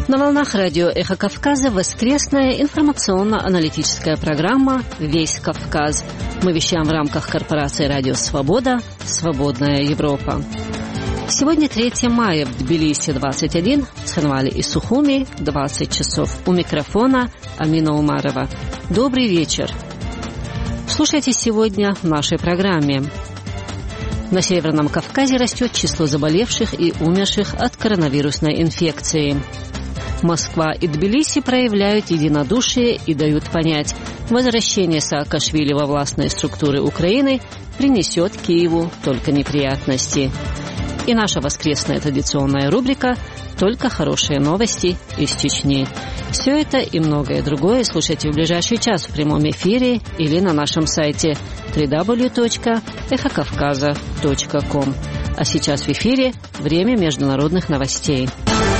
На волнах радио «Эхо Кавказа» воскресная информационно-аналитическая программа «Весь Кавказ». Мы вещаем в рамках корпорации «Радио Свобода. Свободная Европа». Сегодня 3 мая, в Тбилиси 21, в Цхинвале и Сухуми 20 часов. У микрофона Амина Умарова. Добрый вечер. Слушайте сегодня в нашей программе. На Северном Кавказе растет число заболевших и умерших от коронавирусной инфекции. Москва и Тбилиси проявляют единодушие и дают понять, возвращение Саакашвили во властные структуры Украины принесет Киеву только неприятности. И наша воскресная традиционная рубрика «Только хорошие новости из Чечни». Все это и многое другое слушайте в ближайший час в прямом эфире или на нашем сайте www.эхокавказа.ком. А сейчас в эфире время международных новостей.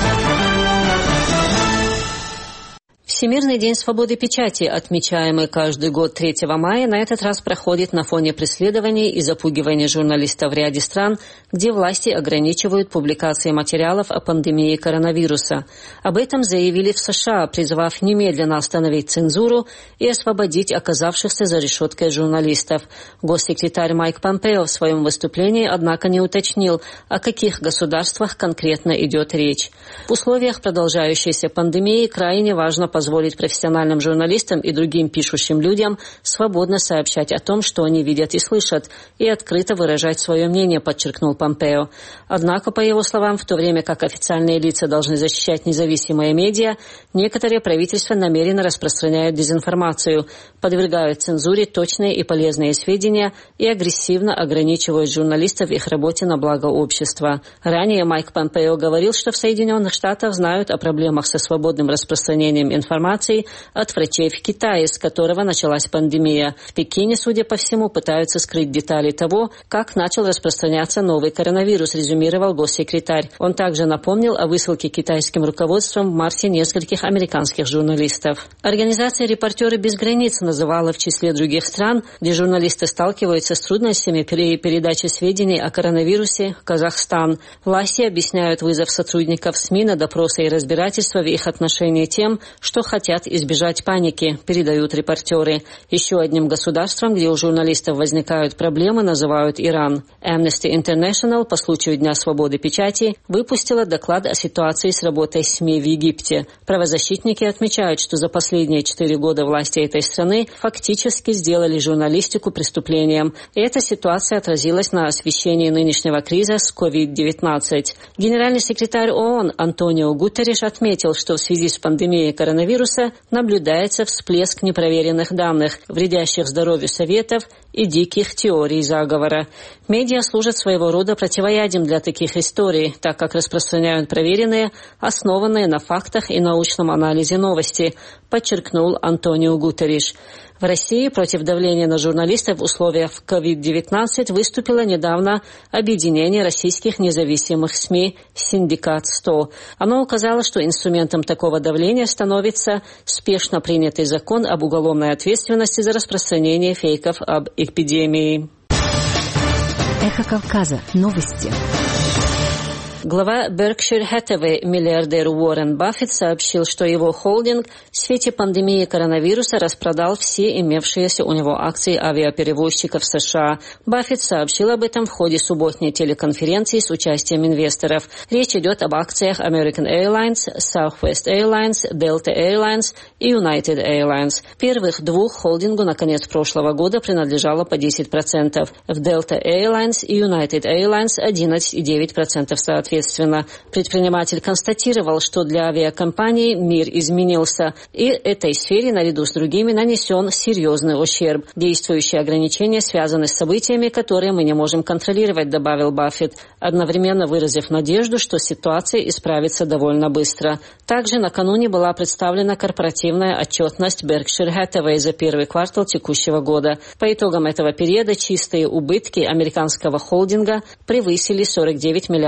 Всемирный день свободы печати, отмечаемый каждый год 3 мая, на этот раз проходит на фоне преследований и запугивания журналистов в ряде стран, где власти ограничивают публикации материалов о пандемии коронавируса. Об этом заявили в США, призвав немедленно остановить цензуру и освободить оказавшихся за решеткой журналистов. Госсекретарь Майк Помпео в своем выступлении, однако, не уточнил, о каких государствах конкретно идет речь. В условиях продолжающейся пандемии крайне важно позволить профессиональным журналистам и другим пишущим людям свободно сообщать о том, что они видят и слышат, и открыто выражать свое мнение, подчеркнул Помпео. Однако, по его словам, в то время как официальные лица должны защищать независимые медиа, некоторые правительства намеренно распространяют дезинформацию, подвергают цензуре точные и полезные сведения и агрессивно ограничивают журналистов в их работе на благо общества. Ранее Майк Помпео говорил, что в Соединенных Штатах знают о проблемах со свободным распространением информации от врачей в Китае, с которого началась пандемия. В Пекине, судя по всему, пытаются скрыть детали того, как начал распространяться новый коронавирус, резюмировал госсекретарь. Он также напомнил о высылке китайским руководством в марте нескольких американских журналистов. Организация «Репортеры без границ» называла в числе других стран, где журналисты сталкиваются с трудностями при передаче сведений о коронавирусе, Казахстан. Власти объясняют вызов сотрудников СМИ на допросы и разбирательства в их отношении тем, что хотят избежать паники, передают репортеры. Еще одним государством, где у журналистов возникают проблемы, называют Иран. Amnesty International по случаю Дня свободы печати выпустила доклад о ситуации с работой СМИ в Египте. Правозащитники отмечают, что за последние 4 года власти этой страны фактически сделали журналистику преступлением. И эта ситуация отразилась на освещении нынешнего кризиса с COVID-19. Генеральный секретарь ООН Антонио Гутерриш отметил, что в связи с пандемией коронавируса наблюдается всплеск непроверенных данных, вредящих здоровью советов и диких теорий заговора. Медиа служат своего рода противоядием для таких историй, так как распространяют проверенные, основанные на фактах и научном анализе новости, подчеркнул Антонио Гутерриш. В России против давления на журналистов в условиях COVID-19 выступило недавно объединение российских независимых СМИ «Синдикат-100». Оно указало, что инструментом такого давления становится спешно принятый закон об уголовной ответственности за распространение фейков об эпидемии. Эхо Кавказа. Новости. Глава Berkshire Hathaway, миллиардер Уоррен Баффет, сообщил, что его холдинг в свете пандемии коронавируса распродал все имевшиеся у него акции авиаперевозчиков США. Баффет сообщил об этом в ходе субботней телеконференции с участием инвесторов. Речь идет об акциях American Airlines, Southwest Airlines, Delta Airlines и United Airlines. Первых двух холдингу на конец прошлого года принадлежало по 10%. В Delta Airlines и United Airlines 11,9% соответственно. Предприниматель констатировал, что для авиакомпаний мир изменился, и этой сфере наряду с другими нанесен серьезный ущерб. Действующие ограничения связаны с событиями, которые мы не можем контролировать, добавил Баффет, одновременно выразив надежду, что ситуация исправится довольно быстро. Также накануне была представлена корпоративная отчетность Berkshire Hathaway за первый квартал текущего года. По итогам этого периода чистые убытки американского холдинга превысили $49 миллиардов.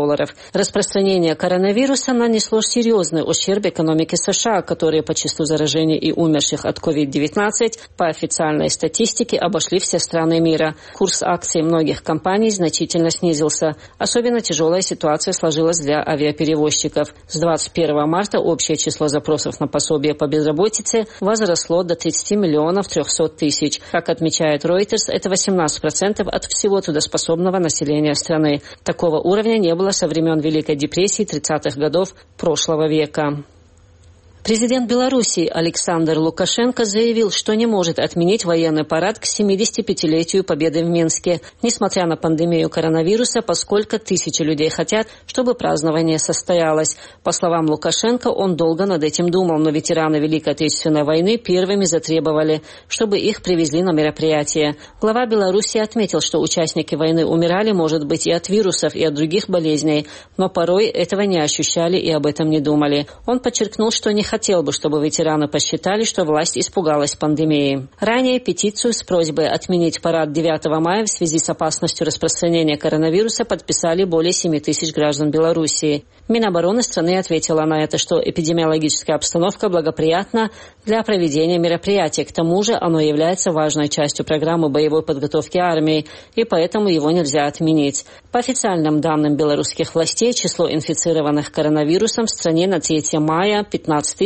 Распространение коронавируса нанесло серьезный ущерб экономике США, которые по числу заражений и умерших от COVID-19 по официальной статистике обошли все страны мира. Курс акций многих компаний значительно снизился. Особенно тяжелая ситуация сложилась для авиаперевозчиков. С 21 марта общее число запросов на пособие по безработице возросло до 30 миллионов 300 тысяч. Как отмечает Reuters, это 18% от всего трудоспособного населения страны. Такого уровня не было со времен Великой депрессии 30-х годов прошлого века. Президент Беларуси Александр Лукашенко заявил, что не может отменить военный парад к 75-летию Победы в Минске, несмотря на пандемию коронавируса, поскольку тысячи людей хотят, чтобы празднование состоялось. По словам Лукашенко, он долго над этим думал, но ветераны Великой Отечественной войны первыми затребовали, чтобы их привезли на мероприятие. Глава Беларуси отметил, что участники войны умирали, может быть, и от вирусов, и от других болезней, но порой этого не ощущали и об этом не думали. Он подчеркнул, что не хотел бы, чтобы ветераны посчитали, что власть испугалась пандемии. Ранее петицию с просьбой отменить парад 9 мая в связи с опасностью распространения коронавируса подписали более 7 тысяч граждан Белоруссии. Минобороны страны ответила на это, что эпидемиологическая обстановка благоприятна для проведения мероприятий. К тому же оно является важной частью программы боевой подготовки армии, и поэтому его нельзя отменить. По официальным данным белорусских властей, число инфицированных коронавирусом в стране на 3 мая 15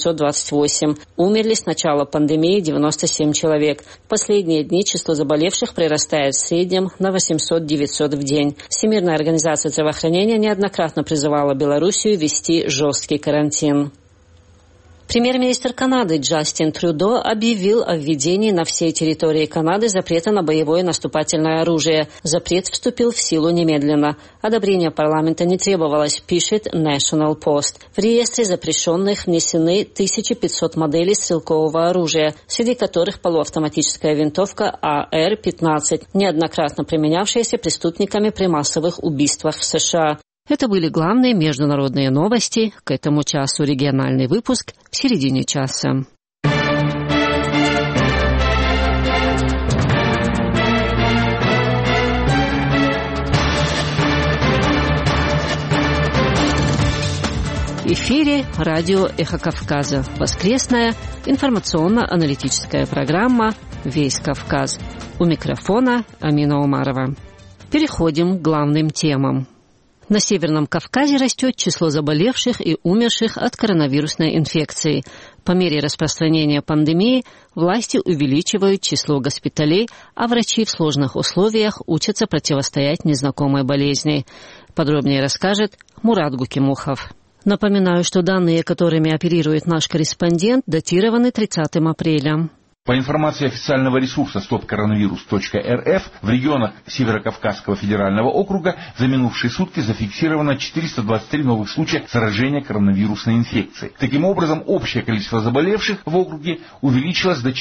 828. Умерли с начала пандемии 97 человек. В последние дни число заболевших прирастает в среднем на 800-900 в день. Всемирная организация здравоохранения неоднократно призывала Белоруссию ввести жесткий карантин. Премьер-министр Канады Джастин Трюдо объявил о введении на всей территории Канады запрета на боевое наступательное оружие. Запрет вступил в силу немедленно. Одобрение парламента не требовалось, пишет National Post. В реестре запрещенных внесены 1500 моделей стрелкового оружия, среди которых полуавтоматическая винтовка AR-15, неоднократно применявшаяся преступниками при массовых убийствах в США. Это были главные международные новости. К этому часу региональный выпуск в середине часа. В эфире радио «Эхо Кавказа». Воскресная информационно-аналитическая программа «Весь Кавказ». У микрофона Амина Умарова. Переходим к главным темам. На Северном Кавказе растет число заболевших и умерших от коронавирусной инфекции. По мере распространения пандемии власти увеличивают число госпиталей, а врачи в сложных условиях учатся противостоять незнакомой болезни. Подробнее расскажет Мурат Гукимухов. Напоминаю, что данные, которыми оперирует наш корреспондент, датированы 30 апреля. По информации официального ресурса stopcoronavirus.rf, в регионах Северокавказского федерального округа за минувшие сутки зафиксировано 423 новых случая заражения коронавирусной инфекцией. Таким образом, общее количество заболевших в округе увеличилось до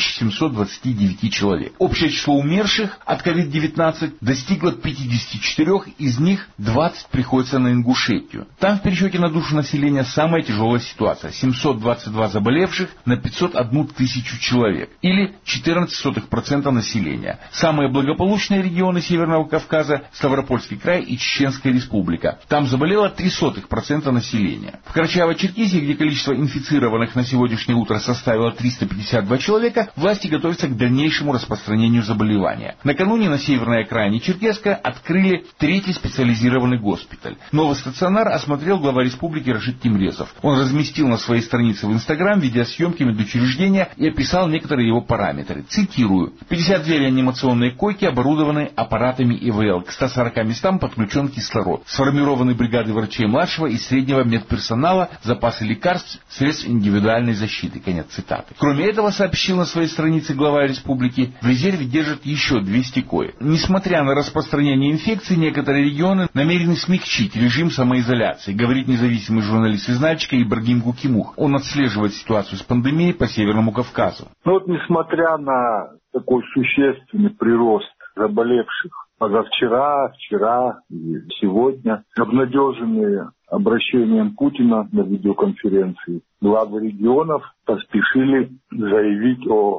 4729 человек. Общее число умерших от COVID-19 достигло 54, из них 20 приходится на Ингушетию. Там в пересчете на душу населения самая тяжелая ситуация. 722 заболевших на 501 тысячу человек. Или 0,14% населения. Самые благополучные регионы Северного Кавказа – Ставропольский край и Чеченская республика. Там заболело 0,03% населения. В Карачаево-Черкесии, где количество инфицированных на сегодняшнее утро составило 352 человека, власти готовятся к дальнейшему распространению заболевания. Накануне на северной окраине Черкесска открыли 3-й специализированный госпиталь. Новый стационар осмотрел глава республики Рашид Тимрезов. Он разместил на своей странице в Инстаграм видеосъемки медучреждения и описал некоторые его параметры. Цитирую. 52 реанимационные койки оборудованы аппаратами ИВЛ. К 140 местам подключен кислород. Сформированы бригады врачей младшего и среднего медперсонала, запасы лекарств, средств индивидуальной защиты. Конец цитаты. Кроме этого, сообщил на своей странице глава республики, в резерве держат еще 200 коек. Несмотря на распространение инфекции, некоторые регионы намерены смягчить режим самоизоляции, говорит независимый журналист из Нальчика Ибрагим Гукимух. Он отслеживает ситуацию с пандемией по Северному Кавказу. Несмотря на такой существенный прирост заболевших позавчера, вчера и сегодня, обнадеженные обращением Путина на видеоконференции, главы регионов поспешили заявить о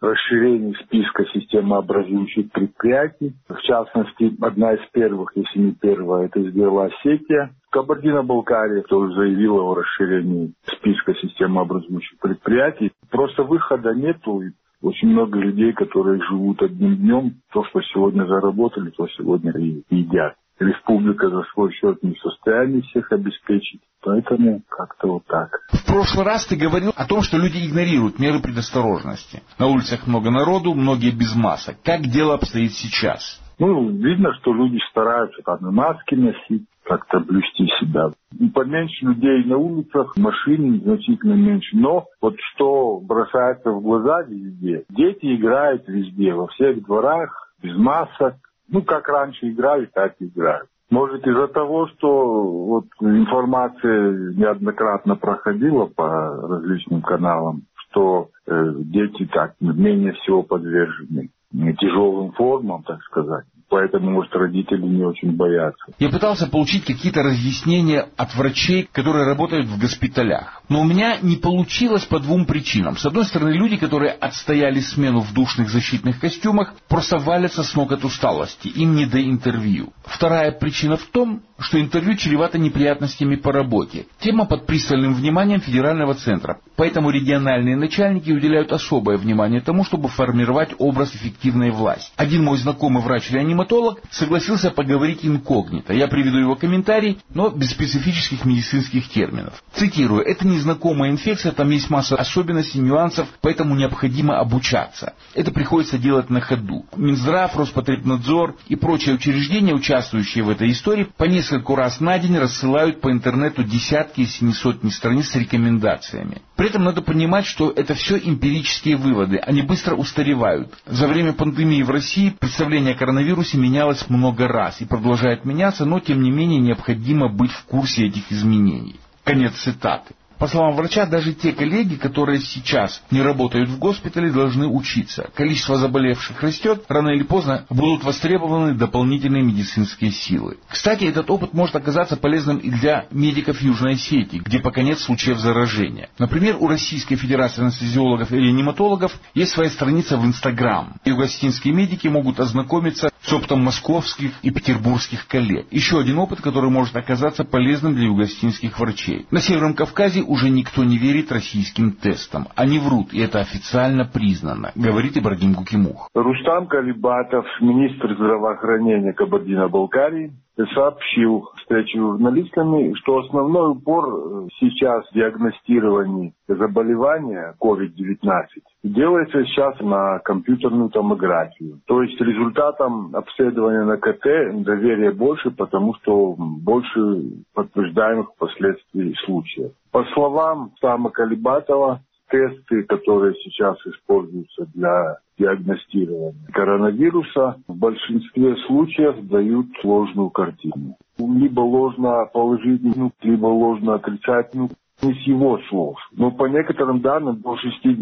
расширении списка системообразующих предприятий. В частности, одна из первых, если не первая, это сделала Осетия. Кабардино-Балкария тоже заявила о расширении списка системообразующих предприятий. Просто выхода нету. Очень много людей, которые живут одним днем. То, что сегодня заработали, то сегодня и едят. Республика за свой счет не в состоянии всех обеспечить. Поэтому как-то вот так. В прошлый раз ты говорил о том, что люди игнорируют меры предосторожности. На улицах много народу, многие без масок. Как дело обстоит сейчас? Видно, что люди стараются там и маски носить, как-то блюсти себя. Поменьше людей на улицах, машин значительно меньше. Но вот что бросается в глаза везде. Дети играют везде, во всех дворах, без масок. Как раньше играли, так и играют. Может, из-за того, что информация неоднократно проходила по различным каналам, что дети так менее всего подвержены тяжелым формам, так сказать. Поэтому, может, родители не очень боятся. Я пытался получить какие-то разъяснения от врачей, которые работают в госпиталях. Но у меня не получилось по двум причинам. С одной стороны, люди, которые отстояли смену в душных защитных костюмах, просто валятся с ног от усталости. Им не до интервью. Вторая причина в том, что интервью чревато неприятностями по работе. Тема под пристальным вниманием федерального центра. Поэтому региональные начальники уделяют особое внимание тому, чтобы формировать образ эффективной власти. Один мой знакомый врач-реаниматолог согласился поговорить инкогнито. Я приведу его комментарий, но без специфических медицинских терминов. Цитирую: «Это незнакомая инфекция, там есть масса особенностей, нюансов, поэтому необходимо обучаться. Это приходится делать на ходу. Минздрав, Роспотребнадзор и прочие учреждения, участвующие в этой истории, по нескольку раз на день рассылают по интернету десятки, если не сотни страниц с рекомендациями. При этом надо понимать, что это все эмпирические выводы, они быстро устаревают. За время пандемии в России представление о коронавирусе менялось много раз и продолжает меняться, но тем не менее необходимо быть в курсе этих изменений». Конец цитаты. По словам врача, даже те коллеги, которые сейчас не работают в госпитале, должны учиться. Количество заболевших растет, рано или поздно будут востребованы дополнительные медицинские силы. Кстати, этот опыт может оказаться полезным и для медиков Южной Осетии, где пока нет случаев заражения. Например, у Российской Федерации анестезиологов и реаниматологов есть своя страница в Инстаграм. Юго-осетинские медики могут ознакомиться с опытом московских и петербургских коллег. Еще один опыт, который может оказаться полезным для юго-осетинских врачей. На Северном Кавказе уже никто не верит российским тестам. Они врут, и это официально признано, говорит Ибрагим Гукимух. Рустам Калибатов, министр здравоохранения Кабардино-Балкарии, сообщил в встрече с журналистами, что основной упор сейчас в диагностировании заболевания COVID-19 делается сейчас на компьютерную томографию. То есть результатам обследования на КТ доверия больше, потому что больше подтверждаемых впоследствии случаев. По словам Рустама Калибатова, тесты, которые сейчас используются для диагностирования коронавируса, в большинстве случаев дают ложную картину. Либо ложно положительную, либо ложно отрицательную. Не с его слов. Но по некоторым данным до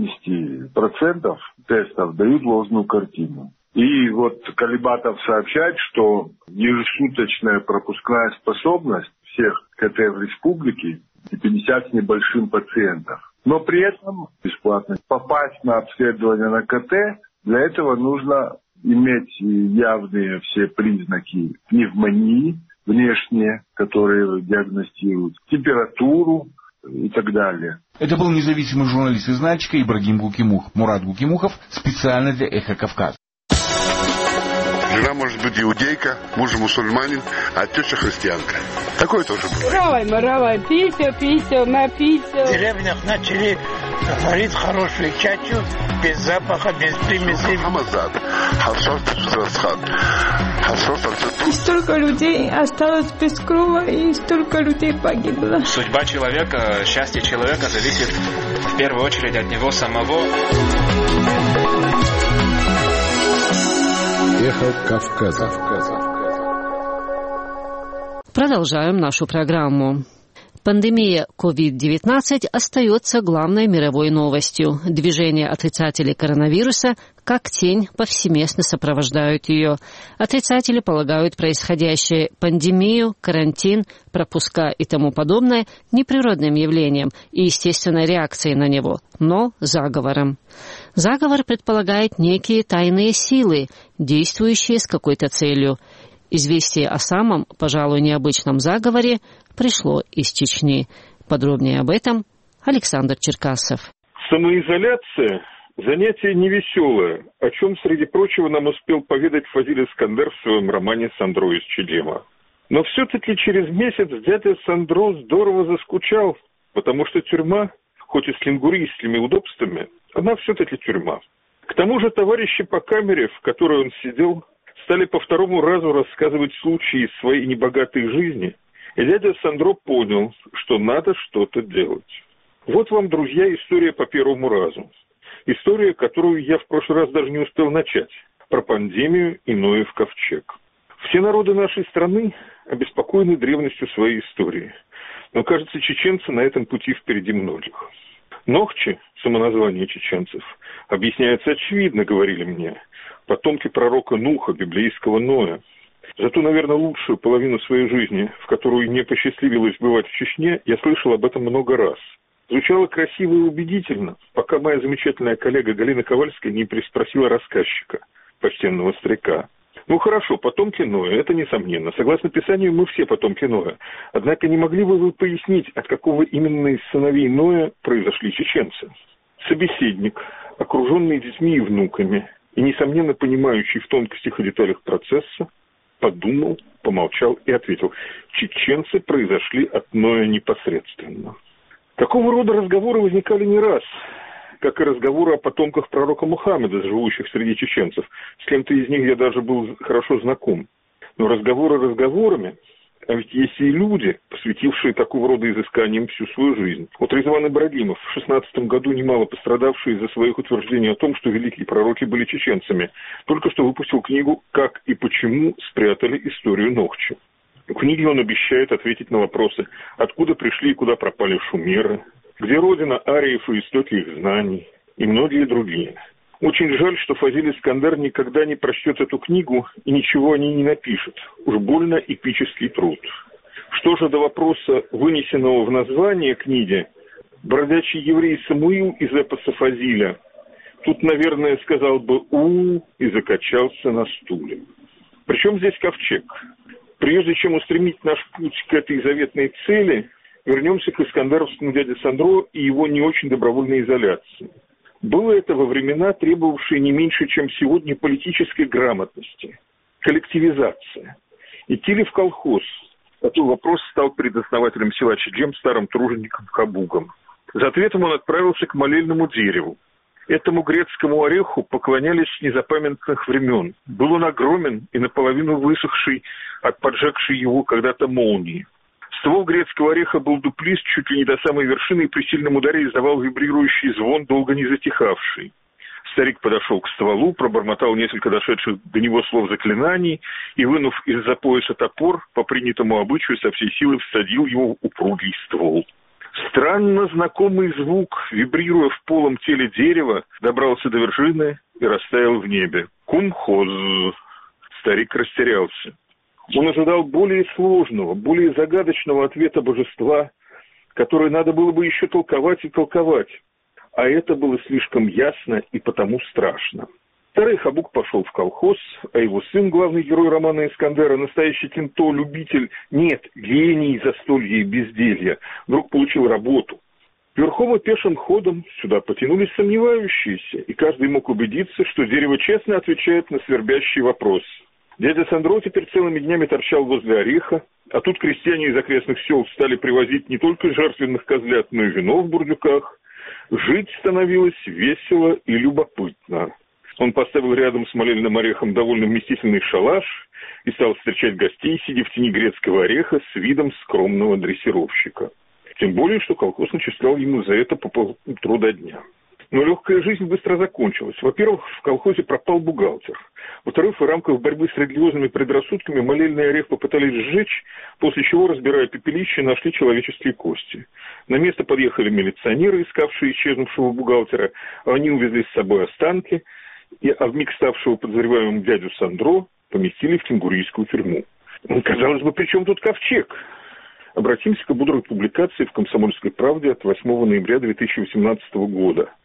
60% тестов дают ложную картину. И вот Калибатов сообщает, что ежесуточная пропускная способность всех КТ в республике 50 с небольшим пациентов. Но при этом бесплатно попасть на обследование на КТ, для этого нужно иметь явные все признаки пневмонии внешние, которые диагностируют, температуру и так далее. Это был независимый журналист из Нальчика Ибрагим Гукимух. Мурат Гукимухов специально для «Эхо Кавказа». Жена может быть иудейка, муж мусульманин, а теща христианка. Такое тоже бывает. Равай, писю, написю. В деревнях начали варить хорошую чачу, без запаха, без примесей. Хамазад, харшот расхат, И столько людей осталось без крова, и столько людей погибло. Судьба человека, счастье человека зависит в первую очередь от него самого. Эхо Кавказа. Продолжаем нашу программу. Пандемия COVID-19 остается главной мировой новостью. Движения отрицателей коронавируса как тень повсеместно сопровождают ее. Отрицатели полагают происходящее пандемию, карантин, пропуска и тому подобное неприродным явлением и естественной реакцией на него, но заговором. Заговор предполагает некие тайные силы, действующие с какой-то целью. Известие о самом, пожалуй, необычном заговоре пришло из Чечни. Подробнее об этом Александр Черкасов. Самоизоляция – занятие невеселое, о чем, среди прочего, нам успел поведать Фазиль Искандер в своем романе «Сандро из Чедема». Но все-таки через месяц дядя Сандро здорово заскучал, потому что тюрьма, хоть и с лингуристскими удобствами, она все-таки тюрьма. К тому же товарищи по камере, в которой он сидел, стали по второму разу рассказывать случаи из своей небогатой жизни, и дядя Сандро понял, что надо что-то делать. Вот вам, друзья, история по первому разу. История, которую я в прошлый раз даже не успел начать, про пандемию и Ноев ковчег. Все народы нашей страны обеспокоены древностью своей истории, но, кажется, чеченцы на этом пути впереди многих. Нохчи, самоназвание чеченцев, объясняется очевидно, говорили мне, потомки пророка Нуха, библейского Ноя. Зато, наверное, лучшую половину своей жизни, в которую мне посчастливилось бывать в Чечне, я слышал об этом много раз. Звучало красиво и убедительно, пока моя замечательная коллега Галина Ковальская не переспросила рассказчика, почтенного старика. Ну хорошо, потомки Ноя, это несомненно. Согласно Писанию, мы все потомки Ноя. Однако не могли бы вы пояснить, от какого именно из сыновей Ноя произошли чеченцы? Собеседник, окруженный детьми и внуками, и, несомненно, понимающий в тонкостях и деталях процесса, подумал, помолчал и ответил: чеченцы произошли от Ноя непосредственно. Такого рода разговоры возникали не раз, как и разговоры о потомках пророка Мухаммеда, живущих среди чеченцев. С кем-то из них я даже был хорошо знаком. Но разговоры разговорами, а ведь есть и люди, посвятившие такого рода изысканиям всю свою жизнь. Вот Резван Ибрагимов, в 16 году немало пострадавший из-за своих утверждений о том, что великие пророки были чеченцами, только что выпустил книгу «Как и почему спрятали историю Нохчи». В книге он обещает ответить на вопросы: откуда пришли и куда пропали шумеры, где родина ариев и истоки их знаний, и многие другие. Очень жаль, что Фазиль Искандер никогда не прочтет эту книгу и ничего о ней не напишет. Уж больно эпический труд. Что же до вопроса, вынесенного в название книги, бродячий еврей Самуил из эпоса Фазиля тут, наверное, сказал бы «у» и закачался на стуле. Причем здесь ковчег? Прежде чем устремить наш путь к этой заветной цели, вернемся к искандеровскому дяде Сандро и его не очень добровольной изоляции. Было это во времена, требовавшие не меньше, чем сегодня, политической грамотности, коллективизация. Идти ли в колхоз? Такой вопрос стал перед основателем села Чеджем, старым тружеником Хабугом. За ответом он отправился к молельному дереву. Этому грецкому ореху поклонялись с незапамятных времен. Был он огромен и наполовину высохший от поджегшей его когда-то молнии. Ствол грецкого ореха был дуплист чуть ли не до самой вершины и при сильном ударе издавал вибрирующий звон, долго не затихавший. Старик подошел к стволу, пробормотал несколько дошедших до него слов заклинаний и, вынув из-за пояса топор, по принятому обычаю со всей силы всадил его в упругий ствол. Странно знакомый звук, вибрируя в полом теле дерева, добрался до вершины и растаял в небе. Кумхоз. Старик растерялся. Он ожидал более сложного, более загадочного ответа божества, который надо было бы еще толковать и толковать. А это было слишком ясно и потому страшно. Старый Хабук пошел в колхоз, а его сын, главный герой романа Искандера, настоящий кенто, любитель, нет, гений застолья и безделья, вдруг получил работу. Верхом и пешим ходом сюда потянулись сомневающиеся, и каждый мог убедиться, что дерево честно отвечает на свербящий вопрос. Дядя Сандро теперь целыми днями торчал возле ореха, а тут крестьяне из окрестных сел стали привозить не только жертвенных козлят, но и вино в бурдюках. Жить становилось весело и любопытно. Он поставил рядом с молельным орехом довольно вместительный шалаш и стал встречать гостей, сидя в тени грецкого ореха с видом скромного дрессировщика. Тем более, что колхоз начислял ему за это по полтруда дня. Но легкая жизнь быстро закончилась. Во-первых, в колхозе пропал бухгалтер. Во-вторых, в рамках борьбы с религиозными предрассудками молельный орех попытались сжечь, после чего, разбирая пепелище, нашли человеческие кости. На место подъехали милиционеры, искавшие исчезнувшего бухгалтера. Они увезли с собой останки, а вмиг ставшего подозреваемым дядю Сандро поместили в кенгурийскую тюрьму. Казалось бы, при чем тут ковчег? Обратимся к бодрой публикации в «Комсомольской правде» от 8 ноября 2018 года.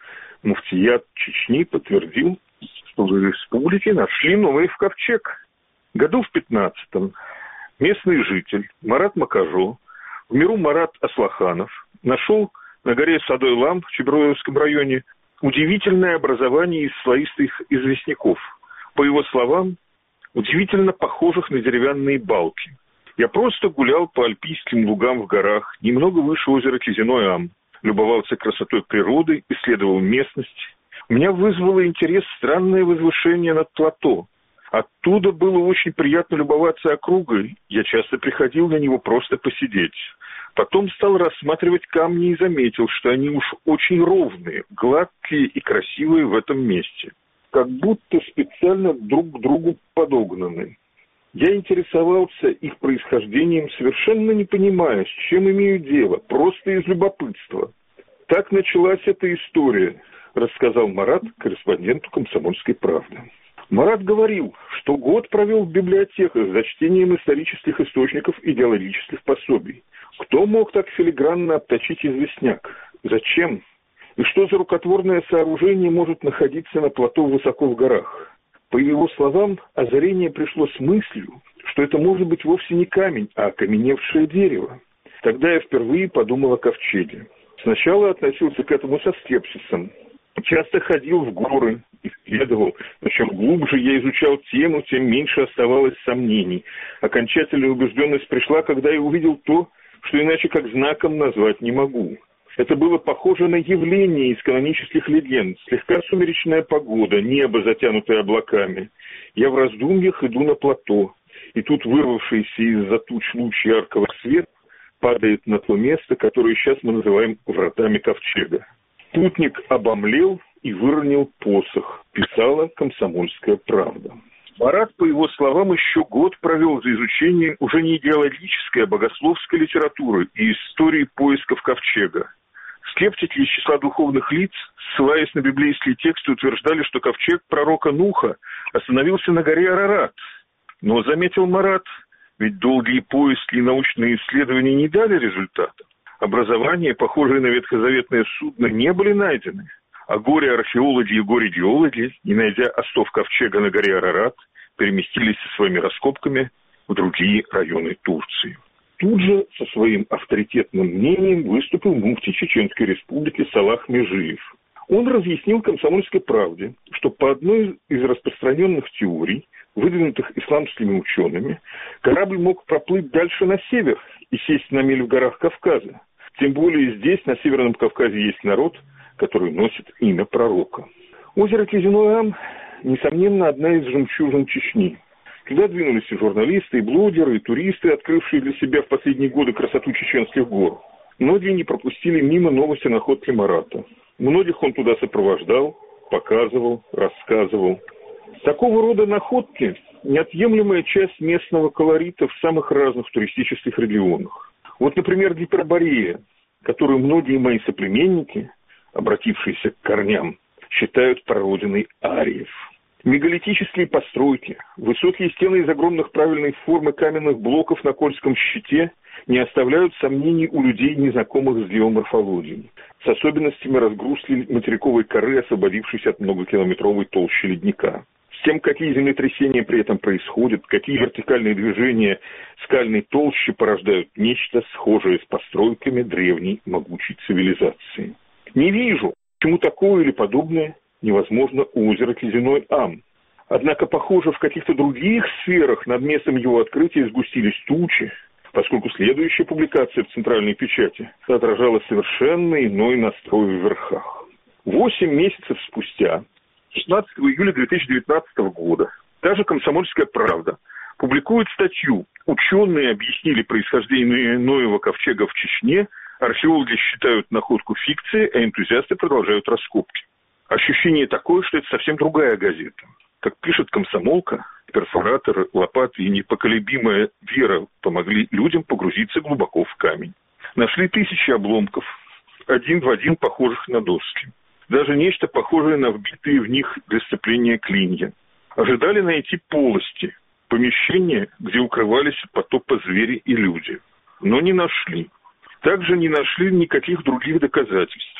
Муфтият Чечни подтвердил, что в республике нашли новый ковчег. Году в 15-м местный житель Марат Макажо, в миру Марат Аслаханов, нашел на горе Садой-Лам в Чеброевском районе удивительное образование из слоистых известняков. По его словам, удивительно похожих на деревянные балки. Я просто гулял по альпийским лугам в горах, немного выше озера Кизиной-Ам, любовался красотой природы, исследовал местность. У меня вызвало интерес странное возвышение над плато. Оттуда было очень приятно любоваться округой. Я часто приходил на него просто посидеть. Потом стал рассматривать камни и заметил, что они уж очень ровные, гладкие и красивые в этом месте. Как будто специально друг к другу подогнаны. Я интересовался их происхождением, совершенно не понимая, с чем имею дело, просто из любопытства. Так началась эта история, рассказал Марат корреспонденту «Комсомольской правды». Марат говорил, что год провел в библиотеках за чтением исторических источников и геологических пособий. Кто мог так филигранно обточить известняк? Зачем? И что за рукотворное сооружение может находиться на плато высоко в горах? По его словам, озарение пришло с мыслью, что это может быть вовсе не камень, а окаменевшее дерево. Тогда я впервые подумал о ковчеге. Сначала относился к этому со скепсисом. Часто ходил в горы, исследовал, но чем глубже я изучал тему, тем меньше оставалось сомнений. Окончательная убежденность пришла, когда я увидел то, что иначе как знаком назвать не могу. Это было похоже на явление из канонических легенд. Слегка сумеречная погода, небо, затянутое облаками. Я в раздумьях иду на плато, и тут вырвавшийся из-за туч луч яркого света падает на то место, которое сейчас мы называем вратами ковчега. Путник обомлел и выронил посох, писала «Комсомольская правда». Марат, по его словам, еще год провел за изучением уже не идеологической, а богословской литературы и истории поисков ковчега. Скептики из числа духовных лиц, ссылаясь на библейские тексты, утверждали, что ковчег пророка Нуха остановился на горе Арарат. Но, заметил Марат, ведь долгие поиски и научные исследования не дали результата. Образования, похожие на ветхозаветное судно, не были найдены. А горе-археологи и горе-геологи, не найдя остов ковчега на горе Арарат, переместились со своими раскопками в другие районы Турции. Тут же со своим авторитетным мнением выступил муфти Чеченской республики Салах Межиев. Он разъяснил «Комсомольской правде», что по одной из распространенных теорий, выдвинутых исламскими учеными, корабль мог проплыть дальше на север и сесть на мель в горах Кавказа. Тем более здесь, на Северном Кавказе, есть народ, который носит имя пророка. Озеро Кизиной-Ам, несомненно, одна из жемчужин Чечни. Туда двинулись и журналисты, и блогеры, и туристы, открывшие для себя в последние годы красоту чеченских гор. Многие не пропустили мимо новости о находке Марата. Многих он туда сопровождал, показывал, рассказывал. Такого рода находки – неотъемлемая часть местного колорита в самых разных туристических регионах. Вот, например, Гиперборея, которую многие мои соплеменники, обратившиеся к корням, считают прародиной ариев. Мегалитические постройки, высокие стены из огромных правильной формы каменных блоков на Кольском щите не оставляют сомнений у людей, незнакомых с геоморфологией, с особенностями разгрузки материковой коры, освободившейся от многокилометровой толщи ледника. С тем, какие землетрясения при этом происходят, какие вертикальные движения скальной толщи порождают нечто схожее с постройками древней могучей цивилизации. Не вижу, почему такое или подобное невозможно у озера Кизиной-Ам. Однако, похоже, в каких-то других сферах над местом его открытия сгустились тучи, поскольку следующая публикация в центральной печати отражала совершенно иной настрой в верхах. 8 месяцев спустя, 16 июля 2019 года, та же «Комсомольская правда» публикует статью «Ученые объяснили происхождение Ноева ковчега в Чечне, археологи считают находку фикцией, а энтузиасты продолжают раскопки». Ощущение такое, что это совсем другая газета. Как пишет «Комсомолка», перфораторы, лопаты и непоколебимая вера помогли людям погрузиться глубоко в камень. Нашли тысячи обломков, один в один похожих на доски. Даже нечто похожее на вбитые в них для сцепления клинья. Ожидали найти полости, помещения, где укрывались от потопа звери и люди. Но не нашли. Также не нашли никаких других доказательств.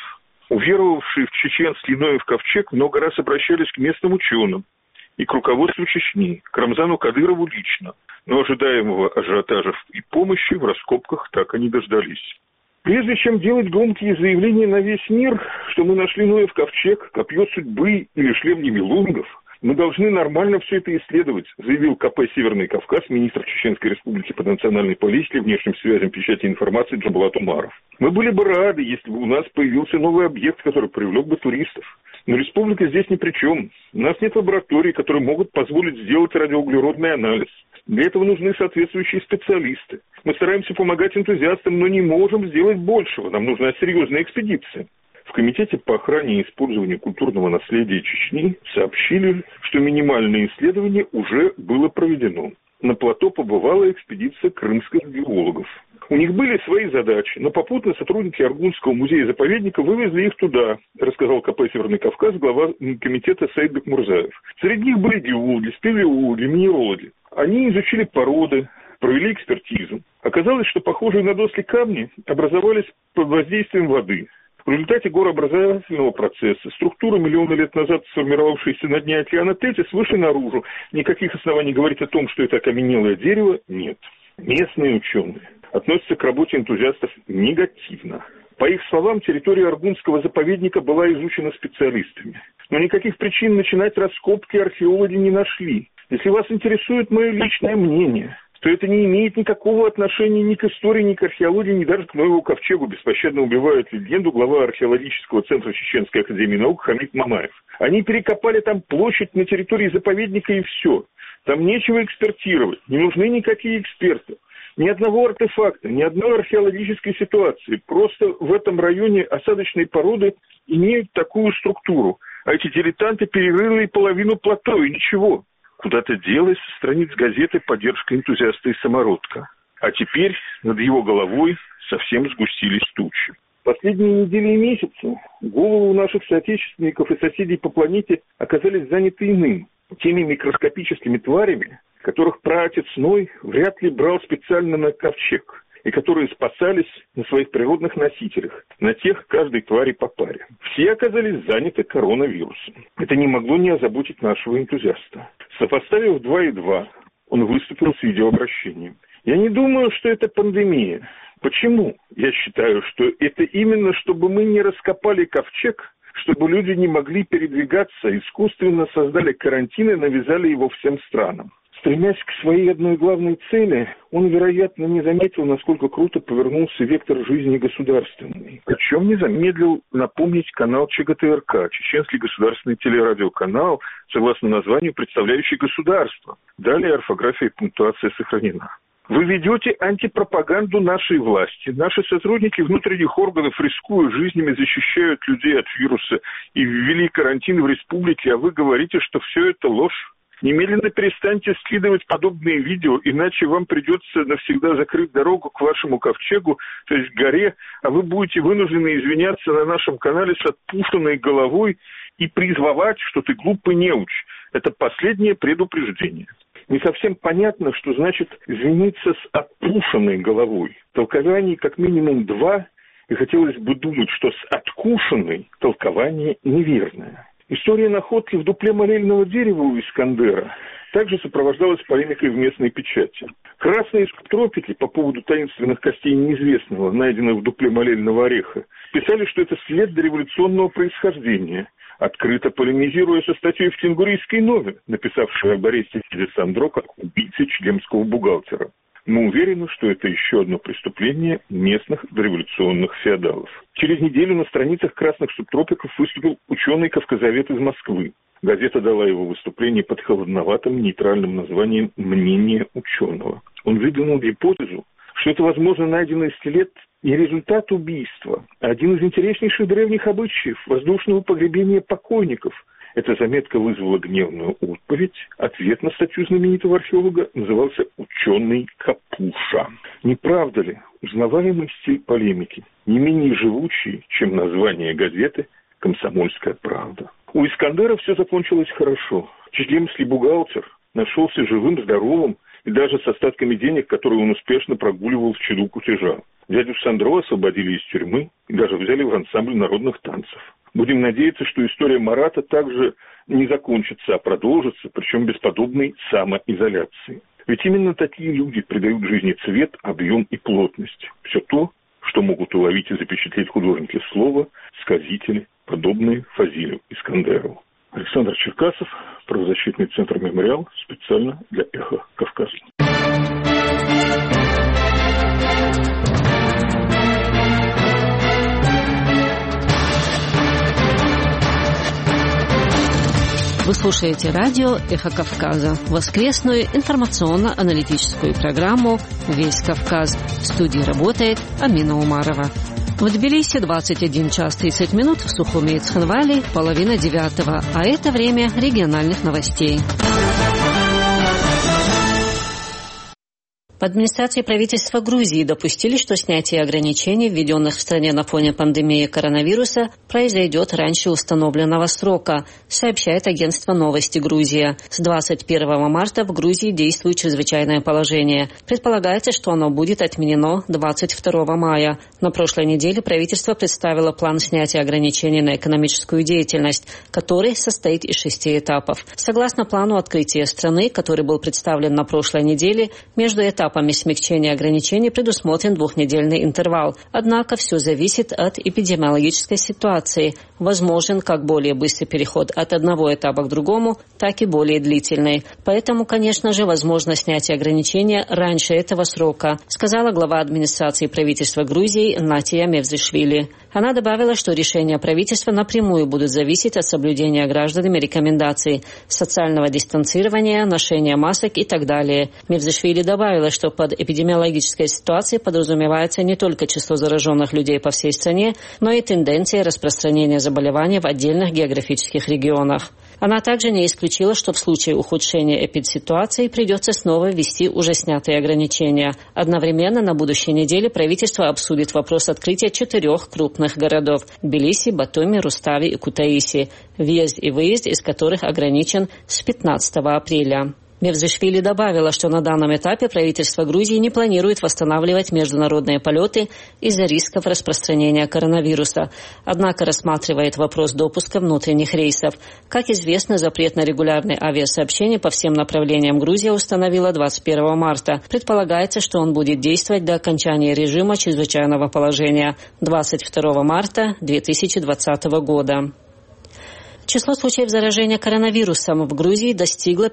Уверовавшие в чеченский Ноев ковчег много раз обращались к местным ученым и к руководству Чечни, к Рамзану Кадырову лично, но ожидаемого ажиотажа и помощи в раскопках так и не дождались. Прежде чем делать громкие заявления на весь мир, что мы нашли Ноев ковчег, копье судьбы или шлем нибелунгов, мы должны нормально все это исследовать, заявил КП «Северный Кавказ» министр Чеченской Республики по национальной политике, внешним связям, печати и информации Джамбулат Умаров. Мы были бы рады, если бы у нас появился новый объект, который привлек бы туристов. Но республика здесь ни при чем. У нас нет лабораторий, которые могут позволить сделать радиоуглеродный анализ. Для этого нужны соответствующие специалисты. Мы стараемся помогать энтузиастам, но не можем сделать большего. Нам нужна серьезная экспедиция. В Комитете по охране и использованию культурного наследия Чечни сообщили, что минимальное исследование уже было проведено. На плато побывала экспедиция крымских геологов. У них были свои задачи, но попутно сотрудники Аргунского музея-заповедника вывезли их туда, рассказал КП «Северный Кавказ» глава комитета Саид Бекмурзаев. Среди них были геологи, спелеологи, минерологи. Они изучили породы, провели экспертизу. Оказалось, что похожие на доски камни образовались под воздействием воды. В результате горообразовательного процесса структура миллионы лет назад сформировавшаяся на дне океана Тетис вышли наружу. Никаких оснований говорить о том, что это окаменелое дерево, нет. Местные ученые относятся к работе энтузиастов негативно. По их словам, территория Аргунского заповедника была изучена специалистами. Но никаких причин начинать раскопки археологи не нашли. Если вас интересует мое личное мнение, то это не имеет никакого отношения ни к истории, ни к археологии, ни даже к Ноеву ковчегу. Беспощадно убивает легенду глава археологического центра Чеченской академии наук Хамид Мамаев. Они перекопали там площадь на территории заповедника и все. Там нечего экспертировать, не нужны никакие эксперты. Ни одного артефакта, ни одной археологической ситуации. Просто в этом районе осадочные породы имеют такую структуру. А эти дилетанты перерыли половину плато, и ничего. Куда-то делась со страниц газеты поддержка энтузиаста из самородка. А теперь над его головой совсем сгустились тучи. Последние недели и месяцы головы у наших соотечественников и соседей по планете оказались заняты иным. Теми микроскопическими тварями, которых праотец Ной вряд ли брал специально на ковчег, и которые спасались на своих природных носителях, на тех каждой твари по паре. Все оказались заняты коронавирусом. Это не могло не озаботить нашего энтузиаста. Сопоставив 2 и 2, он выступил с видеообращением. Я не думаю, что это пандемия. Почему? Я считаю, что это именно, чтобы мы не раскопали ковчег, чтобы люди не могли передвигаться, искусственно создали карантин и навязали его всем странам. Стремясь к своей одной главной цели, он, вероятно, не заметил, насколько круто повернулся вектор жизни государственный. Причем не замедлил напомнить канал ЧГТРК, Чеченский государственный телерадиоканал, согласно названию, представляющий государство. Далее орфография и пунктуация сохранена. Вы ведете антипропаганду нашей власти. Наши сотрудники внутренних органов, рискуя жизнями, защищают людей от вируса и ввели карантин в республике, а вы говорите, что все это ложь. Немедленно перестаньте скидывать подобные видео, иначе вам придется навсегда закрыть дорогу к вашему ковчегу, то есть горе, а вы будете вынуждены извиняться на нашем канале с отпушенной головой и призвать, что ты глупый неуч. Это последнее предупреждение. Не совсем понятно, что значит извиниться с отпушенной головой. Толкований как минимум 2, и хотелось бы думать, что с откушенной толкование неверное. История находки в дупле молельного дерева у Искандера также сопровождалась полемикой в местной печати. Красные субтропики по поводу таинственных костей неизвестного, найденных в дупле молельного ореха, писали, что это след дореволюционного происхождения, открыто полемизируя со статьей в «Тенгурийской нове», написавшей об аресте Федя Сандро как убийцы чилемского бухгалтера. Мы уверены, что это еще одно преступление местных дореволюционных феодалов. Через неделю на страницах красных субтропиков выступил ученый-кавказовед из Москвы. Газета дала его выступление под холодноватым нейтральным названием «Мнение ученого». Он выдвинул гипотезу, что это, возможно, найденный скелет не результат убийства, а один из интереснейших древних обычаев воздушного погребения покойников. Эта заметка вызвала гневную отповедь. Ответ на статью знаменитого археолога назывался «Ученый Капуша». Не правда ли узнаваемый стиль полемики не менее живучий, чем название газеты «Комсомольская правда»? У Искандера все закончилось хорошо. Чеченский бухгалтер нашелся живым, здоровым и даже с остатками денег, которые он успешно прогуливал в чаду кутежа. Дядю Сандро освободили из тюрьмы и даже взяли в ансамбль народных танцев. Будем надеяться, что история Марата также не закончится, а продолжится, причем без подобной самоизоляции. Ведь именно такие люди придают жизни цвет, объем и плотность. Все то, что могут уловить и запечатлеть художники слова, сказители, подобные Фазилю Искандерову. Александр Черкасов, правозащитный центр «Мемориал», специально для «Эхо Кавказа». Вы слушаете радио «Эхо Кавказа», воскресную информационно-аналитическую программу «Весь Кавказ». В студии работает Амина Умарова. В Тбилиси 21 час 30 минут, в Сухуми и Цхинвали 8:30, а это время региональных новостей. В администрации правительства Грузии допустили, что снятие ограничений, введенных в стране на фоне пандемии коронавируса, произойдет раньше установленного срока, сообщает агентство «Новости Грузия». С 21 марта в Грузии действует чрезвычайное положение. Предполагается, что оно будет отменено 22 мая. На прошлой неделе правительство представило план снятия ограничений на экономическую деятельность, который состоит из 6 этапов. Согласно плану открытия страны, который был представлен на прошлой неделе, между этапами смягчения ограничений предусмотрен 2-недельный интервал. Однако все зависит от эпидемиологической ситуации. Возможен как более быстрый переход от одного этапа к другому, так и более длительный. Поэтому, конечно же, возможно снятие ограничения раньше этого срока, сказала глава администрации правительства Грузии Натия Мевзишвили. Она добавила, что решения правительства напрямую будут зависеть от соблюдения гражданами рекомендаций, социального дистанцирования, ношения масок и так далее. Мевзишвили добавила, что под эпидемиологической ситуацией подразумевается не только число зараженных людей по всей стране, но и тенденция распространения заболеваний в отдельных географических регионах. Она также не исключила, что в случае ухудшения эпидситуации придется снова ввести уже снятые ограничения. Одновременно на будущей неделе правительство обсудит вопрос открытия 4 крупных городов – Тбилиси, Батуми, Рустави и Кутаиси, въезд и выезд из которых ограничен с 15 апреля. Мевзишвили добавила, что на данном этапе правительство Грузии не планирует восстанавливать международные полеты из-за рисков распространения коронавируса, однако рассматривает вопрос допуска внутренних рейсов. Как известно, запрет на регулярные авиасообщения по всем направлениям Грузия установила 21 марта. Предполагается, что он будет действовать до окончания режима чрезвычайного положения 22 марта 2020 года. Число случаев заражения коронавирусом в Грузии достигло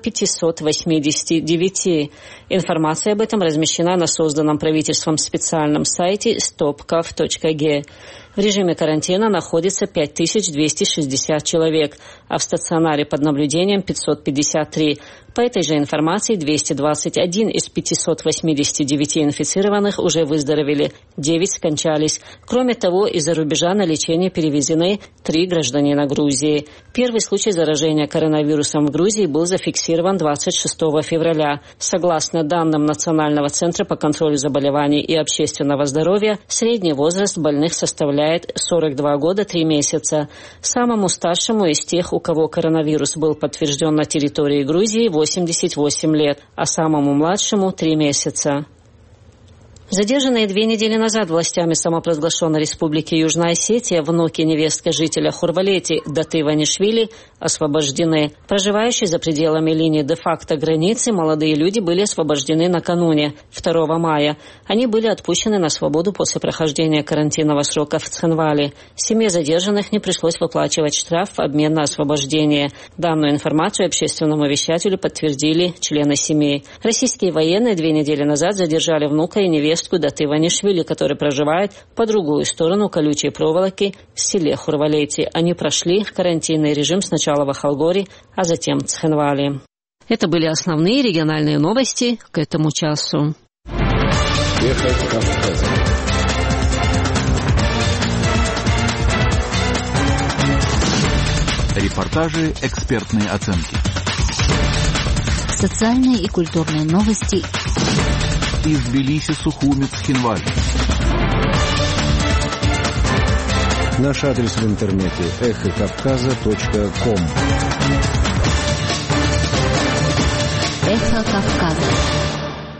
589. Информация об этом размещена на созданном правительством специальном сайте stopkav.g. В режиме карантина находится 5260 человек, а в стационаре под наблюдением 553. По этой же информации 221 из 589 инфицированных уже выздоровели, 9 скончались. Кроме того, из-за рубежа на лечение перевезены 3 гражданина Грузии. Первый случай заражения коронавирусом в Грузии был зафиксирован 26 февраля. Согласно данным Национального центра по контролю заболеваний и общественного здоровья, средний возраст больных составляет 42 года 3 месяца. Самому старшему из тех, у кого коронавирус был подтвержден на территории Грузии, 88 лет, а самому младшему 3 месяца. Задержанные 2 недели назад властями самопровозглашенной республики Южная Осетия внуки невестки жителя Хурвалети Даты Иванишвили освобождены. Проживающие за пределами линии де-факто границы молодые люди были освобождены накануне, 2 мая. Они были отпущены на свободу после прохождения карантинного срока в Цхинвали. Семье задержанных не пришлось выплачивать штраф в обмен на освобождение. Данную информацию общественному вещателю подтвердили члены семей. Российские военные 2 недели назад задержали внука и невестку Даты Иванишвили, который проживает по другую сторону колючей проволоки в селе Хурвалети. Они прошли карантинный режим сначала в Ахалгоре, а затем в Цхинвали. Это были основные региональные новости к этому часу. Репортажи, экспертные оценки. Социальные и культурные новости из Тбилиси, Сухуми, Цхинвали. Наш адрес в интернете эхокавказа.ком. Эхо Кавказа.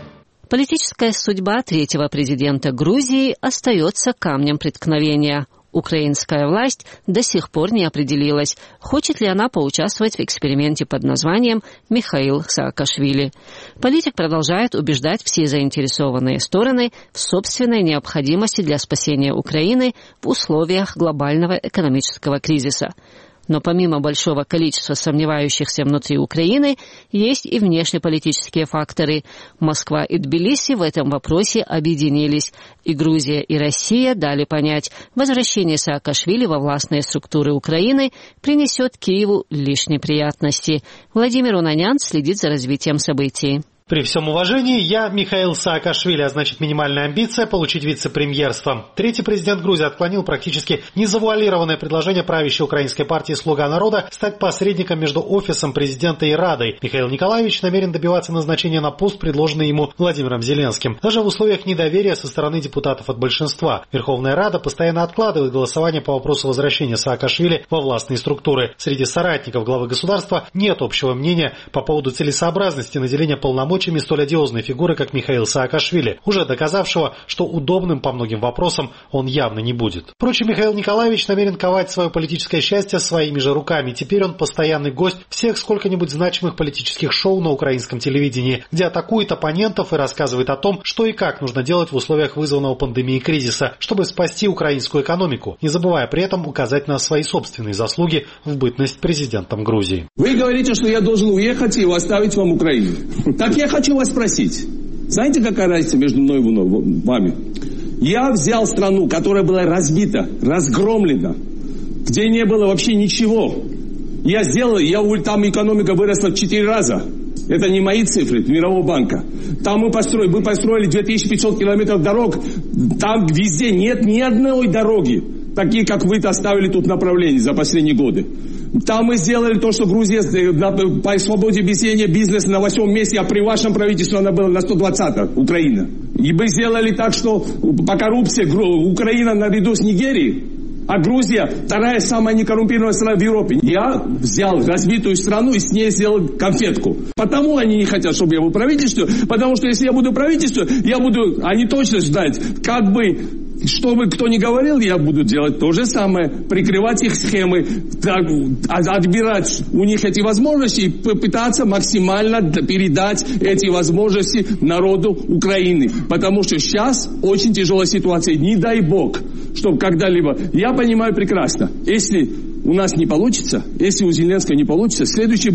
Политическая судьба третьего президента Грузии остается камнем преткновения. Украинская власть до сих пор не определилась, хочет ли она поучаствовать в эксперименте под названием «Михаил Саакашвили». Политик продолжает убеждать все заинтересованные стороны в собственной необходимости для спасения Украины в условиях глобального экономического кризиса. Но помимо большого количества сомневающихся внутри Украины, есть и внешнеполитические факторы. Москва и Тбилиси в этом вопросе объединились, и Грузия и Россия дали понять, возвращение Саакашвили во властные структуры Украины принесет Киеву лишь неприятности. Владимир Унанян следит за развитием событий. При всем уважении, я Михаил Саакашвили, а значит минимальная амбиция получить вице-премьерство. Третий президент Грузии отклонил практически незавуалированное предложение правящей украинской партии «Слуга народа» стать посредником между офисом президента и Радой. Михаил Николаевич намерен добиваться назначения на пост, предложенный ему Владимиром Зеленским. Даже в условиях недоверия со стороны депутатов от большинства. Верховная Рада постоянно откладывает голосование по вопросу возвращения Саакашвили во властные структуры. Среди соратников главы государства нет общего мнения по поводу целесообразности наделения полномочиями столь одиозной фигуры, как Михаил Саакашвили, уже доказавшего, что удобным по многим вопросам он явно не будет. Впрочем, Михаил Николаевич намерен ковать свое политическое счастье своими же руками. Теперь он постоянный гость всех сколько-нибудь значимых политических шоу на украинском телевидении, где атакует оппонентов и рассказывает о том, что и как нужно делать в условиях вызванного пандемией кризиса, чтобы спасти украинскую экономику, не забывая при этом указать на свои собственные заслуги в бытность президентом Грузии. Вы говорите, что я должен уехать и оставить вам Украину. Так я хочу вас спросить. Знаете, какая разница между мной и вами? Я взял страну, которая была разбита, разгромлена, где не было вообще ничего. Там экономика выросла в 4 раза. Это не мои цифры, Мирового банка. Там мы построили 2500 километров дорог. Там везде нет ни одной дороги, такие, как вы оставили тут направления за последние годы. Там мы сделали то, что Грузия по свободе объединения бизнеса на 8 месте, а при вашем правительстве она была на 120-м, Украина. И мы сделали так, что по коррупции Украина наряду с Нигерией, а Грузия вторая самая некоррумпированная страна в Европе. Я взял разбитую страну и с ней сделал конфетку. Потому они не хотят, чтобы я был в правительстве, потому что если я буду в правительстве, они точно знают, как бы... Что бы кто ни говорил, я буду делать то же самое. Прикрывать их схемы, отбирать у них эти возможности и попытаться максимально передать эти возможности народу Украины. Потому что сейчас очень тяжелая ситуация. Не дай бог, чтобы когда-либо... Я понимаю прекрасно, если у нас не получится, если у Зеленского не получится,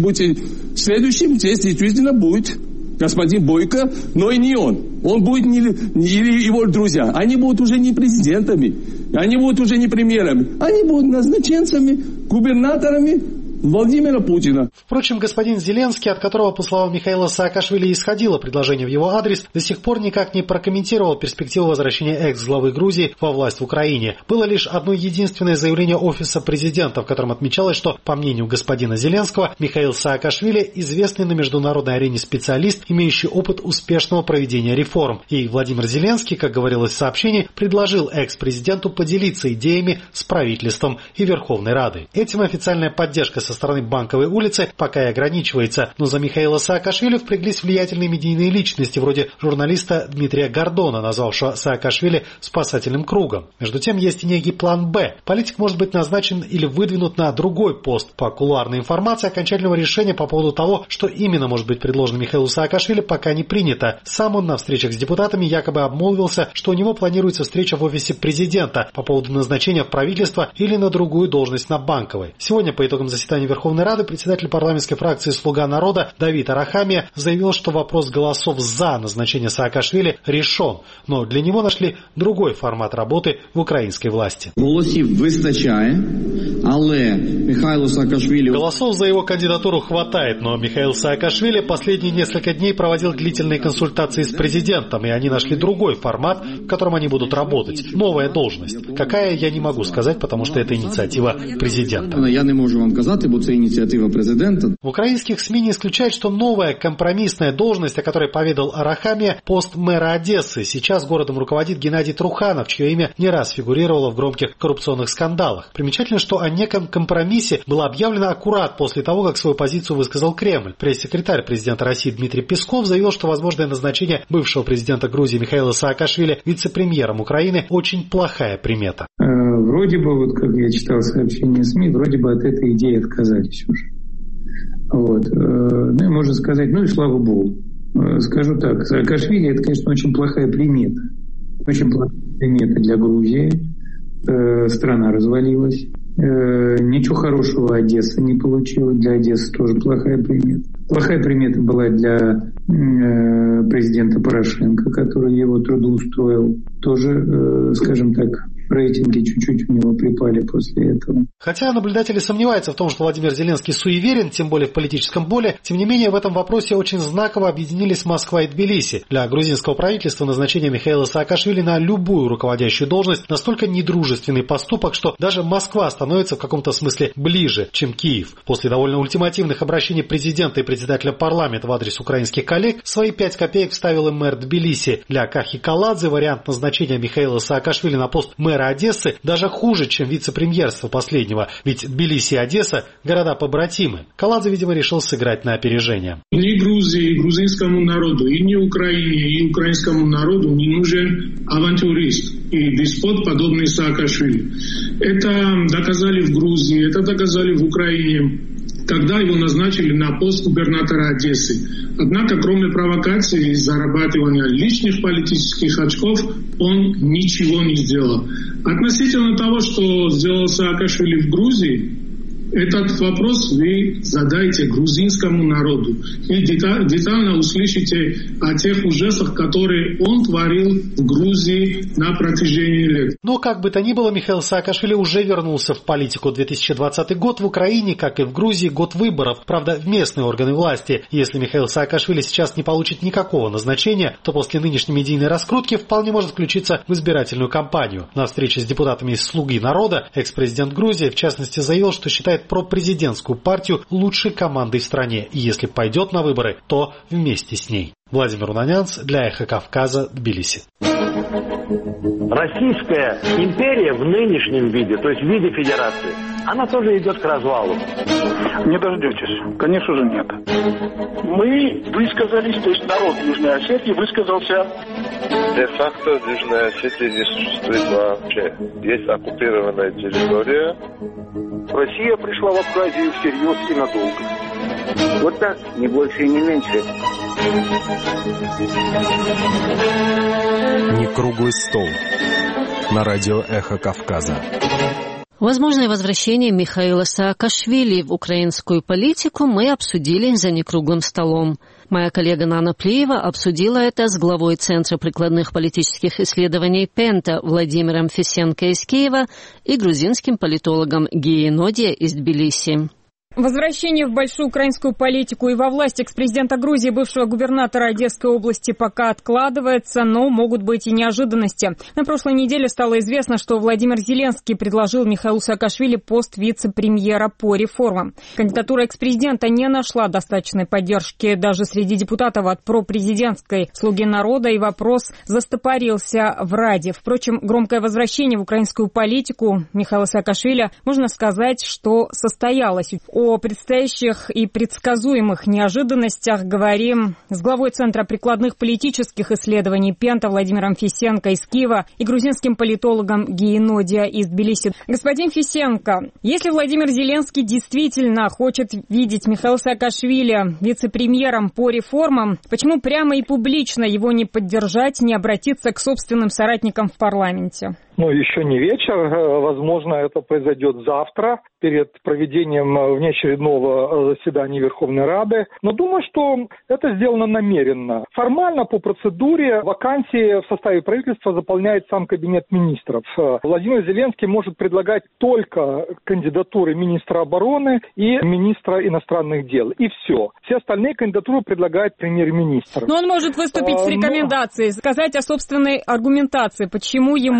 следующим здесь действительно будет господин Бойко, но и не он. Он будет или его друзья. Они будут уже не президентами, они будут уже не премьерами. Они будут назначенцами, губернаторами Владимира Путина. Впрочем, господин Зеленский, от которого, по словам Михаила Саакашвили, исходило предложение в его адрес, до сих пор никак не прокомментировал перспективу возвращения экс-главы Грузии во власть в Украине. Было лишь одно единственное заявление офиса президента, в котором отмечалось, что, по мнению господина Зеленского, Михаил Саакашвили – известный на международной арене специалист, имеющий опыт успешного проведения реформ. И Владимир Зеленский, как говорилось в сообщении, предложил экс-президенту поделиться идеями с правительством и Верховной Радой. Этим официальная поддержка со стороны Банковой улицы пока и ограничивается, но за Михаила Саакашвили впряглись влиятельные медийные личности, вроде журналиста Дмитрия Гордона, назвавшего Саакашвили спасательным кругом. Между тем, есть и некий план «Б». Политик может быть назначен или выдвинут на другой пост. По кулуарной информации, окончательного решения по поводу того, что именно может быть предложено Михаилу Саакашвили, пока не принято. Сам он на встречах с депутатами якобы обмолвился, что у него планируется встреча в офисе президента по поводу назначения в правительство или на другую должность на Банковой. Сегодня по итогам заседания Верховной Рады председатель парламентской фракции «Слуга народа» Давид Арахамия заявил, что вопрос голосов за назначение Саакашвили решен, но для него нашли другой формат работы в украинской власти. Голосов за его кандидатуру хватает, но Михаил Саакашвили последние несколько дней проводил длительные консультации с президентом, и они нашли другой формат, в котором они будут работать. Новая должность. Какая, я не могу сказать, потому что это инициатива президента. Я не могу вам сказать, бо це ініціатива президента. В украинских СМИ не исключают, что новая компромиссная должность, о которой поведал Арахамия, пост мэра Одессы. Сейчас городом руководит Геннадий Труханов, чье имя не раз фигурировало в громких коррупционных скандалах. Примечательно, что о неком компромиссе было объявлено аккурат после того, как свою позицию высказал Кремль. Пресс-секретарь президента России Дмитрий Песков заявил, что возможное назначение бывшего президента Грузии Михаила Саакашвили вице-премьером Украины очень плохая примета. Вроде бы, вот как я читал сообщения СМИ, вроде бы от этой идеи отказались уже. Вот. Ну и можно сказать, ну и слава богу. Скажу так, Саакашвили это, конечно, очень плохая примета. Очень плохая примета для Грузии. Страна развалилась. Ничего хорошего Одесса не получила. Для Одессы тоже плохая примета. Плохая примета была для президента Порошенко, который его трудоустроил. Тоже, скажем так, рейтинги чуть-чуть у него припали после этого. Хотя наблюдатели сомневаются в том, что Владимир Зеленский суеверен, тем более в политическом поле, тем не менее в этом вопросе очень знаково объединились Москва и Тбилиси. Для грузинского правительства назначение Михаила Саакашвили на любую руководящую должность настолько недружественный поступок, что даже Москва становится в каком-то смысле ближе, чем Киев. После довольно ультимативных обращений президента и председателя парламента в адрес украинских коллег свои 5 копеек вставил и мэр Тбилиси. Для Кахи Каладзе вариант назначения Михаила Саакашвили на пост мэра Одессы даже хуже, чем вице-премьерство последнего, ведь Тбилиси и Одесса – города-побратимы. Каладзе, видимо, решил сыграть на опережение. Ни Грузии, грузинскому народу, и ни Украине, и украинскому народу не нужен авантюрист и деспот, подобный Саакашвили. Это доказали в Грузии, это доказали в Украине, когда его назначили на пост губернатора Одессы. Однако, кроме провокаций и зарабатывания личных политических очков, он ничего не сделал. Относительно того, что сделал Саакашвили в Грузии, этот вопрос вы задайте грузинскому народу и детально услышите о тех ужасах, которые он творил в Грузии на протяжении лет. Но как бы то ни было, Михаил Саакашвили уже вернулся в политику. 2020 год в Украине, как и в Грузии, год выборов. Правда, в местные органы власти. Если Михаил Саакашвили сейчас не получит никакого назначения, то после нынешней медийной раскрутки вполне может включиться в избирательную кампанию. На встрече с депутатами из «Слуги народа» экс-президент Грузии, в частности, заявил, что считает пропрезидентскую партию лучшей командой в стране. И если пойдет на выборы, то вместе с ней. Владимир Унанянц для «Эхо Кавказа», Тбилиси. Российская империя в нынешнем виде, то есть в виде федерации, она тоже идет к развалу. Не дождетесь. Конечно же нет. Мы высказались, то есть народ Южной Осетии высказался. Де-факто Южная Осетия не существует вообще. Есть оккупированная территория. Россия пришла в Абхазию всерьез и надолго. Вот так, не больше и не меньше. Не круглый стол. На радио «Эхо Кавказа». Возможное возвращение Михаила Саакашвили в украинскую политику мы обсудили за некруглым столом. Моя коллега Нана Плиева обсудила это с главой Центра прикладных политических исследований «Пента» Владимиром Фисенко из Киева и грузинским политологом Гией Нодия из Тбилиси. Возвращение в большую украинскую политику и во власть экс-президента Грузии, бывшего губернатора Одесской области, пока откладывается, но могут быть и неожиданности. На прошлой неделе стало известно, что Владимир Зеленский предложил Михаилу Саакашвили пост вице-премьера по реформам. Кандидатура экс-президента не нашла достаточной поддержки даже среди депутатов от пропрезидентской «Слуги народа», и вопрос застопорился в Раде. Впрочем, громкое возвращение в украинскую политику Михаила Саакашвили, можно сказать, что состоялось. О предстоящих и предсказуемых неожиданностях говорим с главой Центра прикладных политических исследований «Пента» Владимиром Фисенко из Киева и грузинским политологом Гией Нодия из Тбилиси. Господин Фисенко, если Владимир Зеленский действительно хочет видеть Михаила Саакашвили вице-премьером по реформам, почему прямо и публично его не поддержать, не обратиться к собственным соратникам в парламенте? Ну, еще не вечер. Возможно, это произойдет завтра, перед проведением внеочередного заседания Верховной Рады. Но думаю, что это сделано намеренно. Формально, по процедуре, вакансии в составе правительства заполняет сам кабинет министров. Владимир Зеленский может предлагать только кандидатуры министра обороны и министра иностранных дел. И все. Все остальные кандидатуры предлагает премьер-министр. Но он может выступить с рекомендацией, сказать о собственной аргументации, почему ему понадобилось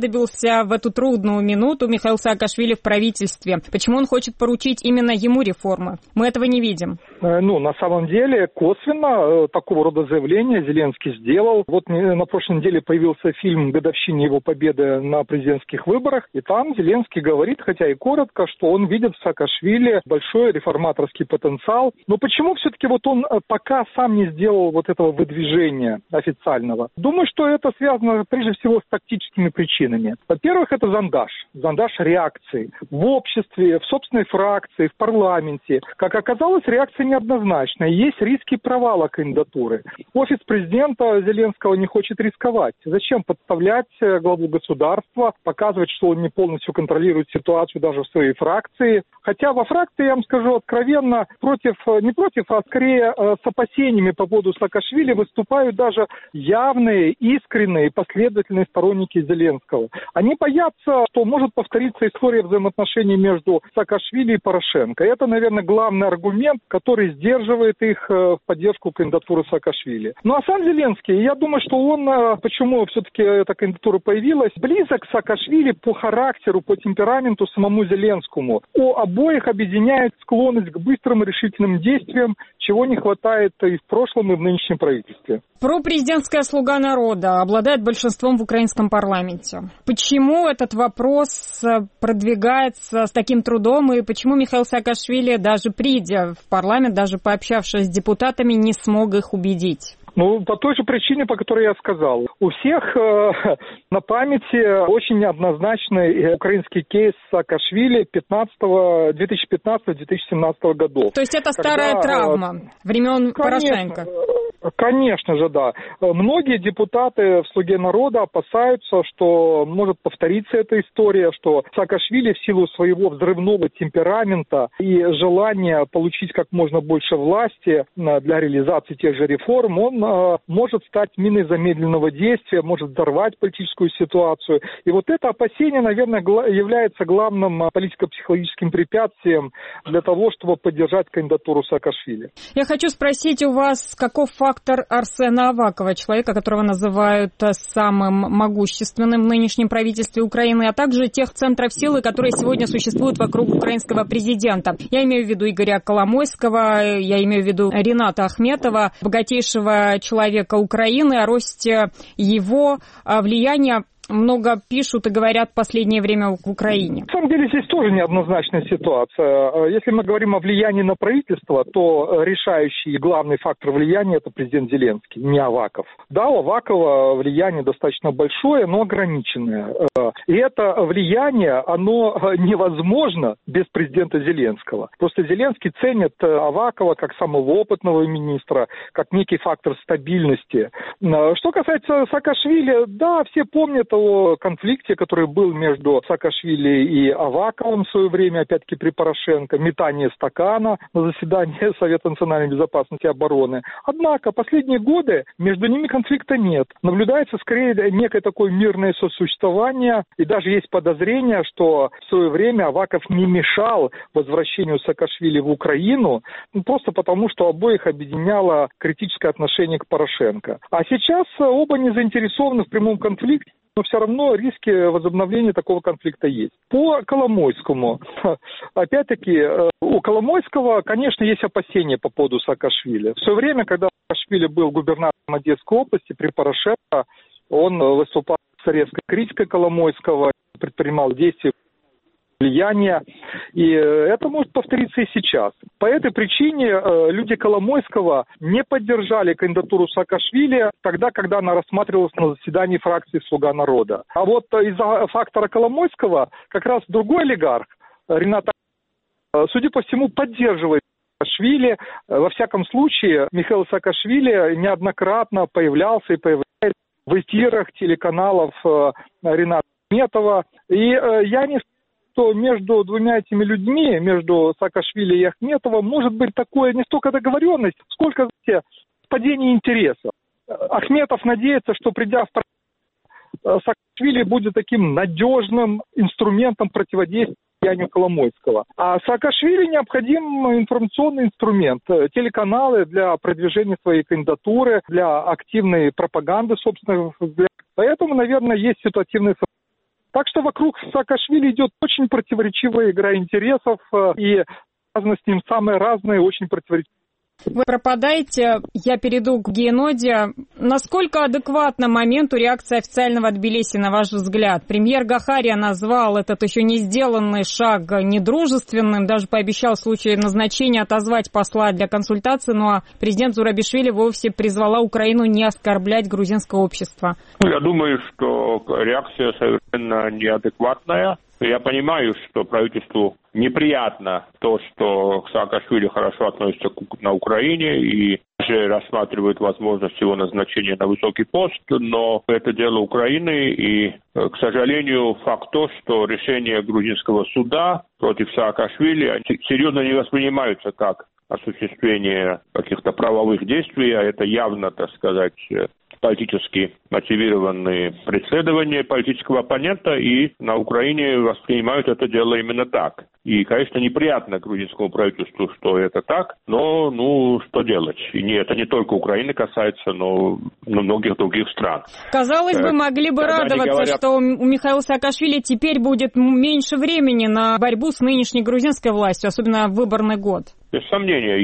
понадобился в эту трудную минуту Михаил Саакашвили в правительстве? Почему он хочет поручить именно ему реформы? Мы этого не видим. На самом деле, косвенно такого рода заявление Зеленский сделал. Вот на прошлой неделе появился фильм «Годовщине его победы на президентских выборах», и там Зеленский говорит, хотя и коротко, что он видит в Саакашвили большой реформаторский потенциал. Но почему все-таки вот он пока сам не сделал вот этого выдвижения официального? Думаю, что это связано прежде всего с тактическими причинами. Во-первых, это зондаж реакции в обществе, в собственной фракции, в парламенте. Как оказалось, реакция неоднозначная. Есть риски провала кандидатуры. Офис президента Зеленского не хочет рисковать. Зачем подставлять главу государства, показывать, что он не полностью контролирует ситуацию даже в своей фракции? Хотя во фракции, я вам скажу откровенно, не против, а скорее с опасениями по поводу Саакашвили выступают даже явные, искренние, последовательные сторонники Зеленского. Они боятся, что может повториться история взаимоотношений между Саакашвили и Порошенко. Это, наверное, главный аргумент, который сдерживает их в поддержку кандидатуры Саакашвили. Ну а сам Зеленский, я думаю, что он, почему все-таки эта кандидатура появилась, близок к Саакашвили по характеру, по темпераменту самому Зеленскому. У обоих объединяет склонность к быстрым и решительным действиям, чего не хватает и в прошлом, и в нынешнем правительстве. Пропрезидентская «Слуга народа» обладает большинством в украинском парламенте. Почему этот вопрос продвигается с таким трудом, и почему Михаил Саакашвили, даже придя в парламент, даже пообщавшись с депутатами, не смог их убедить? По той же причине, по которой я сказал. У всех на памяти очень неоднозначный украинский кейс Саакашвили 2015-2017 годов. То есть это старая травма времен Порошенко? Конечно же, да. Многие депутаты в «Слуге народа» опасаются, что может повториться эта история, что Саакашвили в силу своего взрывного темперамента и желания получить как можно больше власти для реализации тех же реформ, он может стать миной замедленного действия, может взорвать политическую ситуацию. И вот это опасение, наверное, является главным политико-психологическим препятствием для того, чтобы поддержать кандидатуру Саакашвили. Я хочу спросить у вас, каков фактор Арсена Авакова, человека, которого называют самым могущественным в нынешнем правительстве Украины, а также тех центров силы, которые сегодня существуют вокруг украинского президента. Я имею в виду Игоря Коломойского, я имею в виду Рената Ахметова, богатейшего человека Украины. О росте его влияния много пишут и говорят в последнее время в Украине. На самом деле здесь тоже неоднозначная ситуация. Если мы говорим о влиянии на правительство, то решающий и главный фактор влияния – это президент Зеленский, не Аваков. Да, у Авакова влияние достаточно большое, но ограниченное. И это влияние, оно невозможно без президента Зеленского. Просто Зеленский ценит Авакова как самого опытного министра, как некий фактор стабильности. Что касается Саакашвили, да, все помнят о конфликте, который был между Саакашвили и Аваковым в свое время, опять-таки при Порошенко, метание стакана на заседании Совета национальной безопасности и обороны. Однако последние годы между ними конфликта нет. Наблюдается скорее некое такое мирное сосуществование, и даже есть подозрение, что в свое время Аваков не мешал возвращению Саакашвили в Украину, просто потому, что обоих объединяло критическое отношение к Порошенко. А сейчас оба не заинтересованы в прямом конфликте, но все равно риски возобновления такого конфликта есть. По Коломойскому. Опять-таки, у Коломойского, конечно, есть опасения по поводу Саакашвили. В свое время, когда Саакашвили был губернатором Одесской области при Порошенко, он выступал с резкой критикой Коломойского, предпринимал действия влияния, и это может повториться и сейчас. По этой причине люди Коломойского не поддержали кандидатуру Саакашвили тогда, когда она рассматривалась на заседании фракции «Слуга народа». А вот из-за фактора Коломойского как раз другой олигарх, Ренат, судя по всему, поддерживает Саакашвили. Во всяком случае, Михаил Саакашвили неоднократно появлялся и появляется в эфирах телеканалов Рената Ахметова. И я не что между двумя этими людьми, между Саакашвили и Ахметовым, может быть такое не столько договоренность, сколько, знаете, падение интересов. Ахметов надеется, что придя в парламент, Саакашвили будет таким надежным инструментом противодействия влиянию Коломойского. А Саакашвили необходим информационный инструмент, телеканалы для продвижения своей кандидатуры, для активной пропаганды собственных взглядов. Поэтому, наверное, есть ситуативный Так что вокруг Саакашвили идет очень противоречивая игра интересов, и связаны с ним самые разные, очень противоречивые. Вы пропадаете, я перейду к Геноде. Насколько адекватна моменту реакция официального Тбилиси, на ваш взгляд? Премьер Гахария назвал этот еще не сделанный шаг недружественным, даже пообещал в случае назначения отозвать посла для консультации, ну а президент Зурабишвили вовсе призвала Украину не оскорблять грузинское общество. Я думаю, что реакция совершенно неадекватная. Я понимаю, что правительству неприятно то, что к Саакашвили хорошо относятся на Украине и уже рассматривают возможность его назначения на высокий пост, но это дело Украины, и, к сожалению, факт то, что решения грузинского суда против Саакашвили серьезно не воспринимаются как осуществление каких-то правовых действий, а это явно, так сказать, политически мотивированные преследования политического оппонента, и на Украине воспринимают это дело именно так. И, конечно, неприятно грузинскому правительству, что это так, но, что делать? И это не только Украины касается, но многих других стран. Казалось бы, могли бы радоваться, что у Михаила Саакашвили теперь будет меньше времени на борьбу с нынешней грузинской властью, особенно в выборный год. Без сомнения,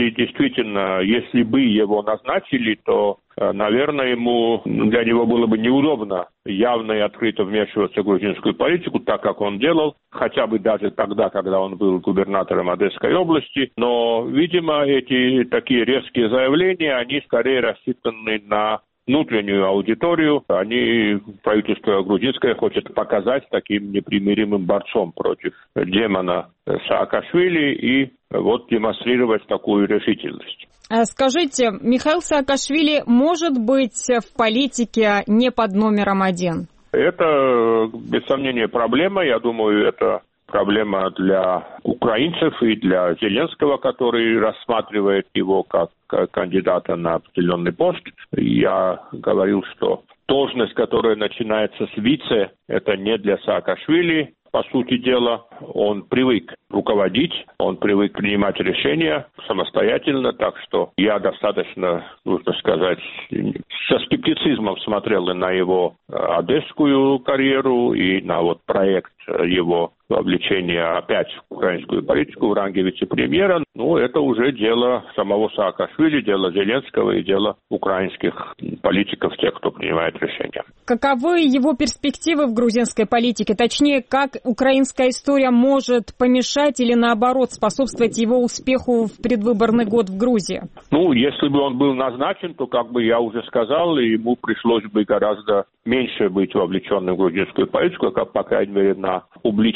если бы его назначили, то, наверное, для него было бы неудобно явно и открыто вмешиваться в грузинскую политику, так как он делал, хотя бы даже тогда, когда он был губернатором Одесской области. Но, видимо, эти такие резкие заявления, они скорее рассчитаны на внутреннюю аудиторию. Правительство грузинское хочет показать таким непримиримым борцом против демона Саакашвили и демонстрировать такую решительность. Скажите, Михаил Саакашвили может быть в политике не под номером один? Это, без сомнения, проблема. Я думаю, это проблема для украинцев и для Зеленского, который рассматривает его как кандидата на определенный пост. Я говорил, что должность, которая начинается с вице, это не для Саакашвили. По сути дела, он привык руководить, он привык принимать решения самостоятельно, так что я достаточно, нужно сказать, со скептицизмом смотрел и на его одесскую карьеру, и на проект его вовлечения опять в украинскую политику в ранге вице-премьера. Это уже дело самого Саакашвили, дело Зеленского и дело украинских политиков, тех, кто принимает решения. Каковы его перспективы в грузинской политике? Точнее, как украинская история может помешать или, наоборот, способствовать его успеху в предвыборный год в Грузии? Если бы он был назначен, то, как бы я уже сказал, ему пришлось бы гораздо меньше быть вовлеченным в грузинскую политику, по крайней мере, на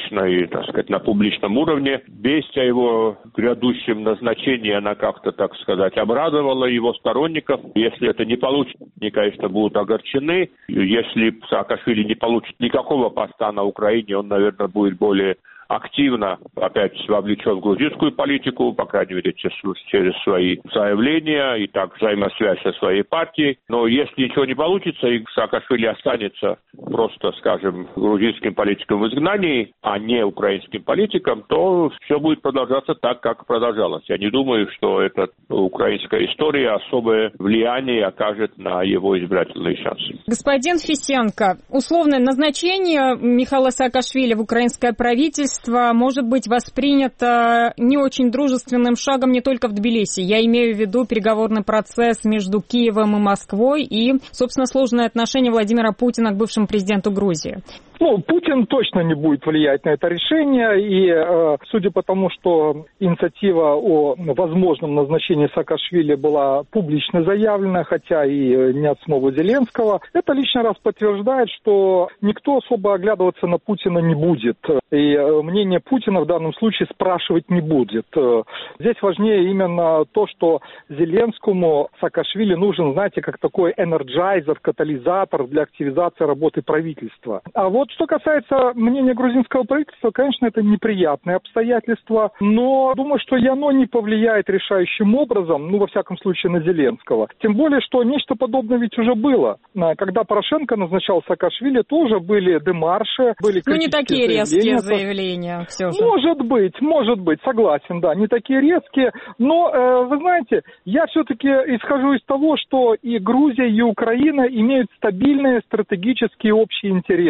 публичном уровне. Весть о его грядущем назначении, она как-то, так сказать, обрадовала его сторонников. Если это не получится, они, конечно, будут огорчены. Если Саакашвили не получит никакого поста на Украине, он, наверное, будет более активно опять вовлечен в грузинскую политику, по крайней мере, через свои заявления и так взаимосвязь со своей партией. Но если ничего не получится, и Саакашвили останется просто, скажем, грузинским политиком в изгнании, а не украинским политиком, то все будет продолжаться так, как продолжалось. Я не думаю, что эта украинская история особое влияние окажет на его избирательные шансы. Господин Фисенко, условное назначение Михаила Саакашвили в украинское правительство может быть воспринято не очень дружественным шагом не только в Тбилиси. Я имею в виду переговорный процесс между Киевом и Москвой и, собственно, сложные отношения Владимира Путина к бывшему президенту Грузии. Путин точно не будет влиять на это решение, и судя по тому, что инициатива о возможном назначении Саакашвили была публично заявлена, хотя и не от самого Зеленского, это лишний раз подтверждает, что никто особо оглядываться на Путина не будет, и мнение Путина в данном случае спрашивать не будет. Здесь важнее именно то, что Зеленскому Саакашвили нужен, знаете, как такой энерджайзер, катализатор для активизации работы правительства. А что касается мнения грузинского правительства, конечно, это неприятные обстоятельства, но думаю, что и оно не повлияет решающим образом, во всяком случае, на Зеленского. Тем более, что нечто подобное ведь уже было. Когда Порошенко назначал Саакашвили, тоже были демарши, были критические не такие резкие заявления все же. Может быть, согласен, да, не такие резкие, но, вы знаете, я все-таки исхожу из того, что и Грузия, и Украина имеют стабильные стратегические общие интересы.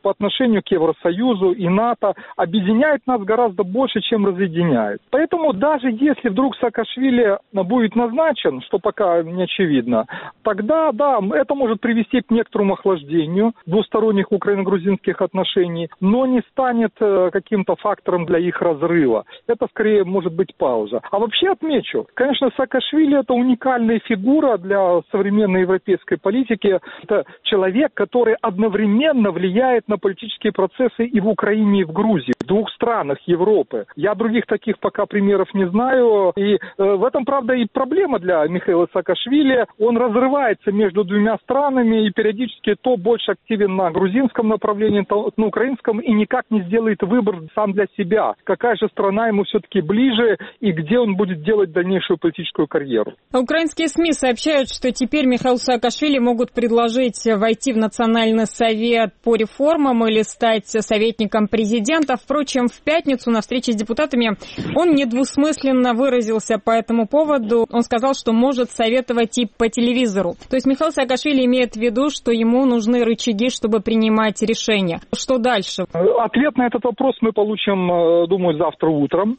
по отношению к Евросоюзу и НАТО объединяет нас гораздо больше, чем разъединяет. Поэтому даже если вдруг Саакашвили будет назначен, что пока не очевидно, тогда, да, это может привести к некоторому охлаждению двусторонних украино-грузинских отношений, но не станет каким-то фактором для их разрыва. Это скорее может быть пауза. А вообще отмечу, конечно, Саакашвили это уникальная фигура для современной европейской политики. Это человек, который одновременно влияет на политические процессы и в Украине, и в Грузии, в двух странах Европы. Я других таких пока примеров не знаю. И в этом, правда, и проблема для Михаила Саакашвили. Он разрывается между двумя странами и периодически то больше активен на грузинском направлении, то на украинском, и никак не сделает выбор сам для себя. Какая же страна ему все-таки ближе и где он будет делать дальнейшую политическую карьеру. Украинские СМИ сообщают, что теперь Михаилу Саакашвили могут предложить войти в Национальный совет по реформам или стать советником президента. Впрочем, в пятницу на встрече с депутатами он недвусмысленно выразился по этому поводу. Он сказал, что может советовать и по телевизору. То есть Михаил Саакашвили имеет в виду, что ему нужны рычаги, чтобы принимать решения. Что дальше? Ответ на этот вопрос мы получим, думаю, завтра утром.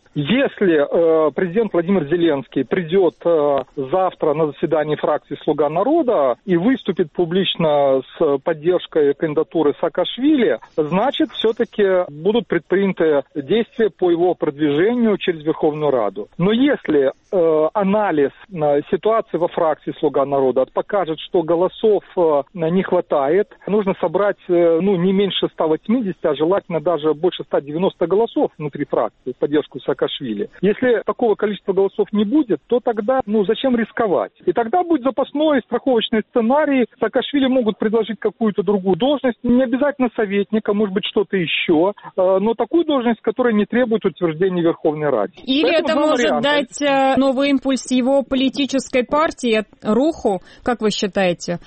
Если президент Владимир Зеленский придет завтра на заседание фракции «Слуга народа» и выступит публично с поддержкой кандидатуры Саакашвили, значит, все-таки будут предприняты действия по его продвижению через Верховную Раду. Но если анализ ситуации во фракции «Слуга народа» покажет, что голосов не хватает, нужно собрать не меньше 180, а желательно даже больше 190 голосов внутри фракции в поддержку Саакашвили. Если такого количества голосов не будет, то тогда зачем рисковать? И тогда будет запасной страховочный сценарий. Саакашвили могут предложить какую-то другую должность, не обязательно советника, может быть что-то еще, но такую должность, которая не требует утверждения Верховной Раде. Или поэтому это может дать новый импульс его политической партии, Руху, как вы считаете?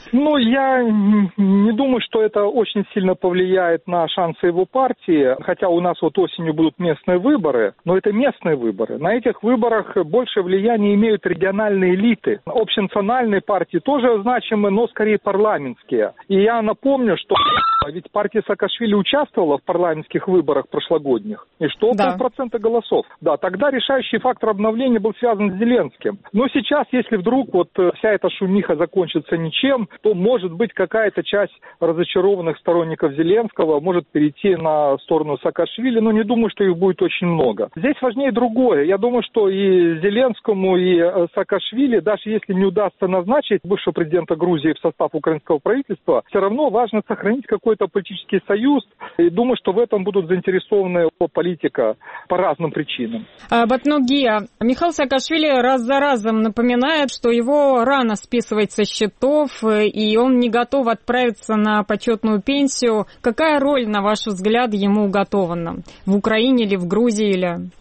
Я не думаю, что это очень сильно повлияет на шансы его партии, хотя у нас осенью будут местные выборы, но это местные выборы. На этих выборах большее влияние имеют региональные элиты. Общенациональные партии тоже значимы, но скорее парламентские. И я напомню, что ведь партия Саакашвили участвовала в парламентских выборах прошлогодних. И что? Да. 5% голосов. Да, тогда решающий фактор обновления был связан с Зеленским. Но сейчас, если вдруг вся эта шумиха закончится ничем, то, может быть, какая-то часть разочарованных сторонников Зеленского может перейти на сторону Саакашвили, но не думаю, что их будет очень много. Здесь важнее другое. Я думаю, что и Зеленскому, и Саакашвили, даже если не удастся назначить бывшего президента Грузии в состав украинского правительства, все равно важно сохранить какой-то политический союз. И думаю, что в этом будут заинтересованы политика по разным причинам. Батногия. Михаил Саакашвили раз за разом напоминает, что его рано списывать со счетов, и он не готов отправиться на почетную пенсию. Какая роль, на ваш взгляд, ему уготована? В Украине или в Грузии? Или...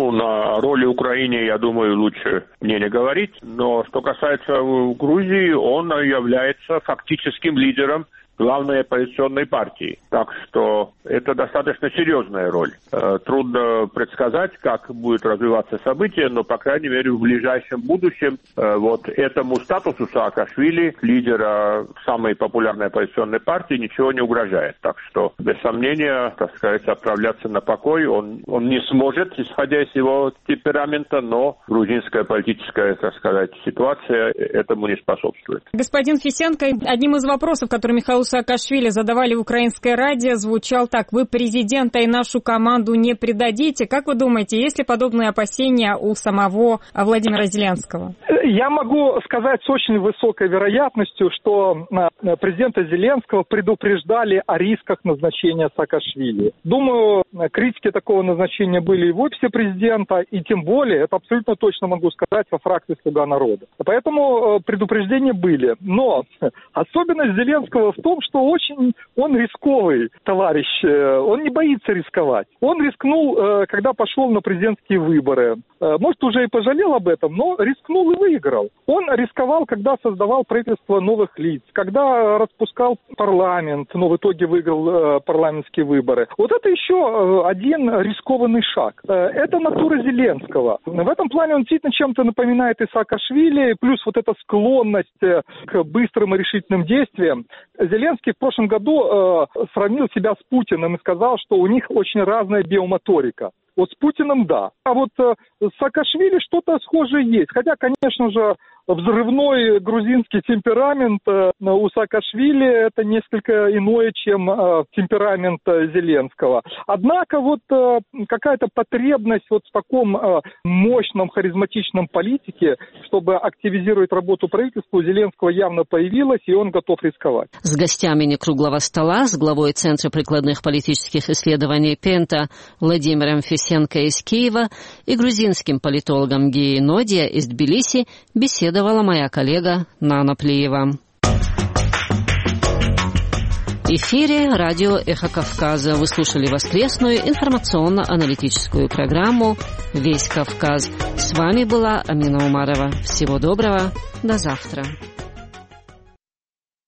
На роли Украины, я думаю, лучше мне не говорить. Но что касается Грузии, он является фактическим лидером главной оппозиционной партии. Так что это достаточно серьезная роль. Трудно предсказать, как будут развиваться события, но, по крайней мере, в ближайшем будущем этому статусу Саакашвили, лидера самой популярной оппозиционной партии, ничего не угрожает. Так что, без сомнения, так сказать, отправляться на покой он не сможет, исходя из его темперамента, но грузинская политическая, так сказать, ситуация этому не способствует. Господин Фисенко, одним из вопросов, который Михаилу Саакашвили задавали в Украинской Раде, звучал так: вы президента и нашу команду не предадите. Как вы думаете, есть ли подобные опасения у самого Владимира Зеленского? Я могу сказать с очень высокой вероятностью, что президента Зеленского предупреждали о рисках назначения Саакашвили. Думаю, критики такого назначения были и в офисе президента, и тем более, это абсолютно точно могу сказать, во фракции «Слуга народа». Поэтому предупреждения были. Но особенность Зеленского в том, что очень он рисковый товарищ, он не боится рисковать. Он рискнул, когда пошел на президентские выборы. Может, уже и пожалел об этом, но рискнул и выиграл. Он рисковал, когда создавал правительство новых лиц, когда распускал парламент, но в итоге выиграл парламентские выборы. Вот это еще один рискованный шаг. Это натура Зеленского. В этом плане он действительно чем-то напоминает и Саакашвили, плюс вот эта склонность к быстрым и решительным действиям. Зеленский Зеленский в прошлом году сравнил себя с Путиным и сказал, что у них очень разная биомоторика. Вот с Путиным да. А вот с Саакашвили что-то схожее есть. Хотя, конечно же, взрывной грузинский темперамент у Саакашвили это несколько иное, чем темперамент Зеленского. Однако вот какая-то потребность вот в таком мощном, харизматичном политике, чтобы активизировать работу правительства, у Зеленского явно появилась, и он готов рисковать. С гостями некруглого стола, с главой Центра прикладных политических исследований Пента Владимиром Фесенко из Киева и грузинским политологом Геей Нодия из Тбилиси беседовала моя коллега Нана Плиева. В эфире радио «Эхо Кавказа». Вы слушали воскресную информационно-аналитическую программу «Весь Кавказ». С вами была Амина Умарова. Всего доброго. До завтра.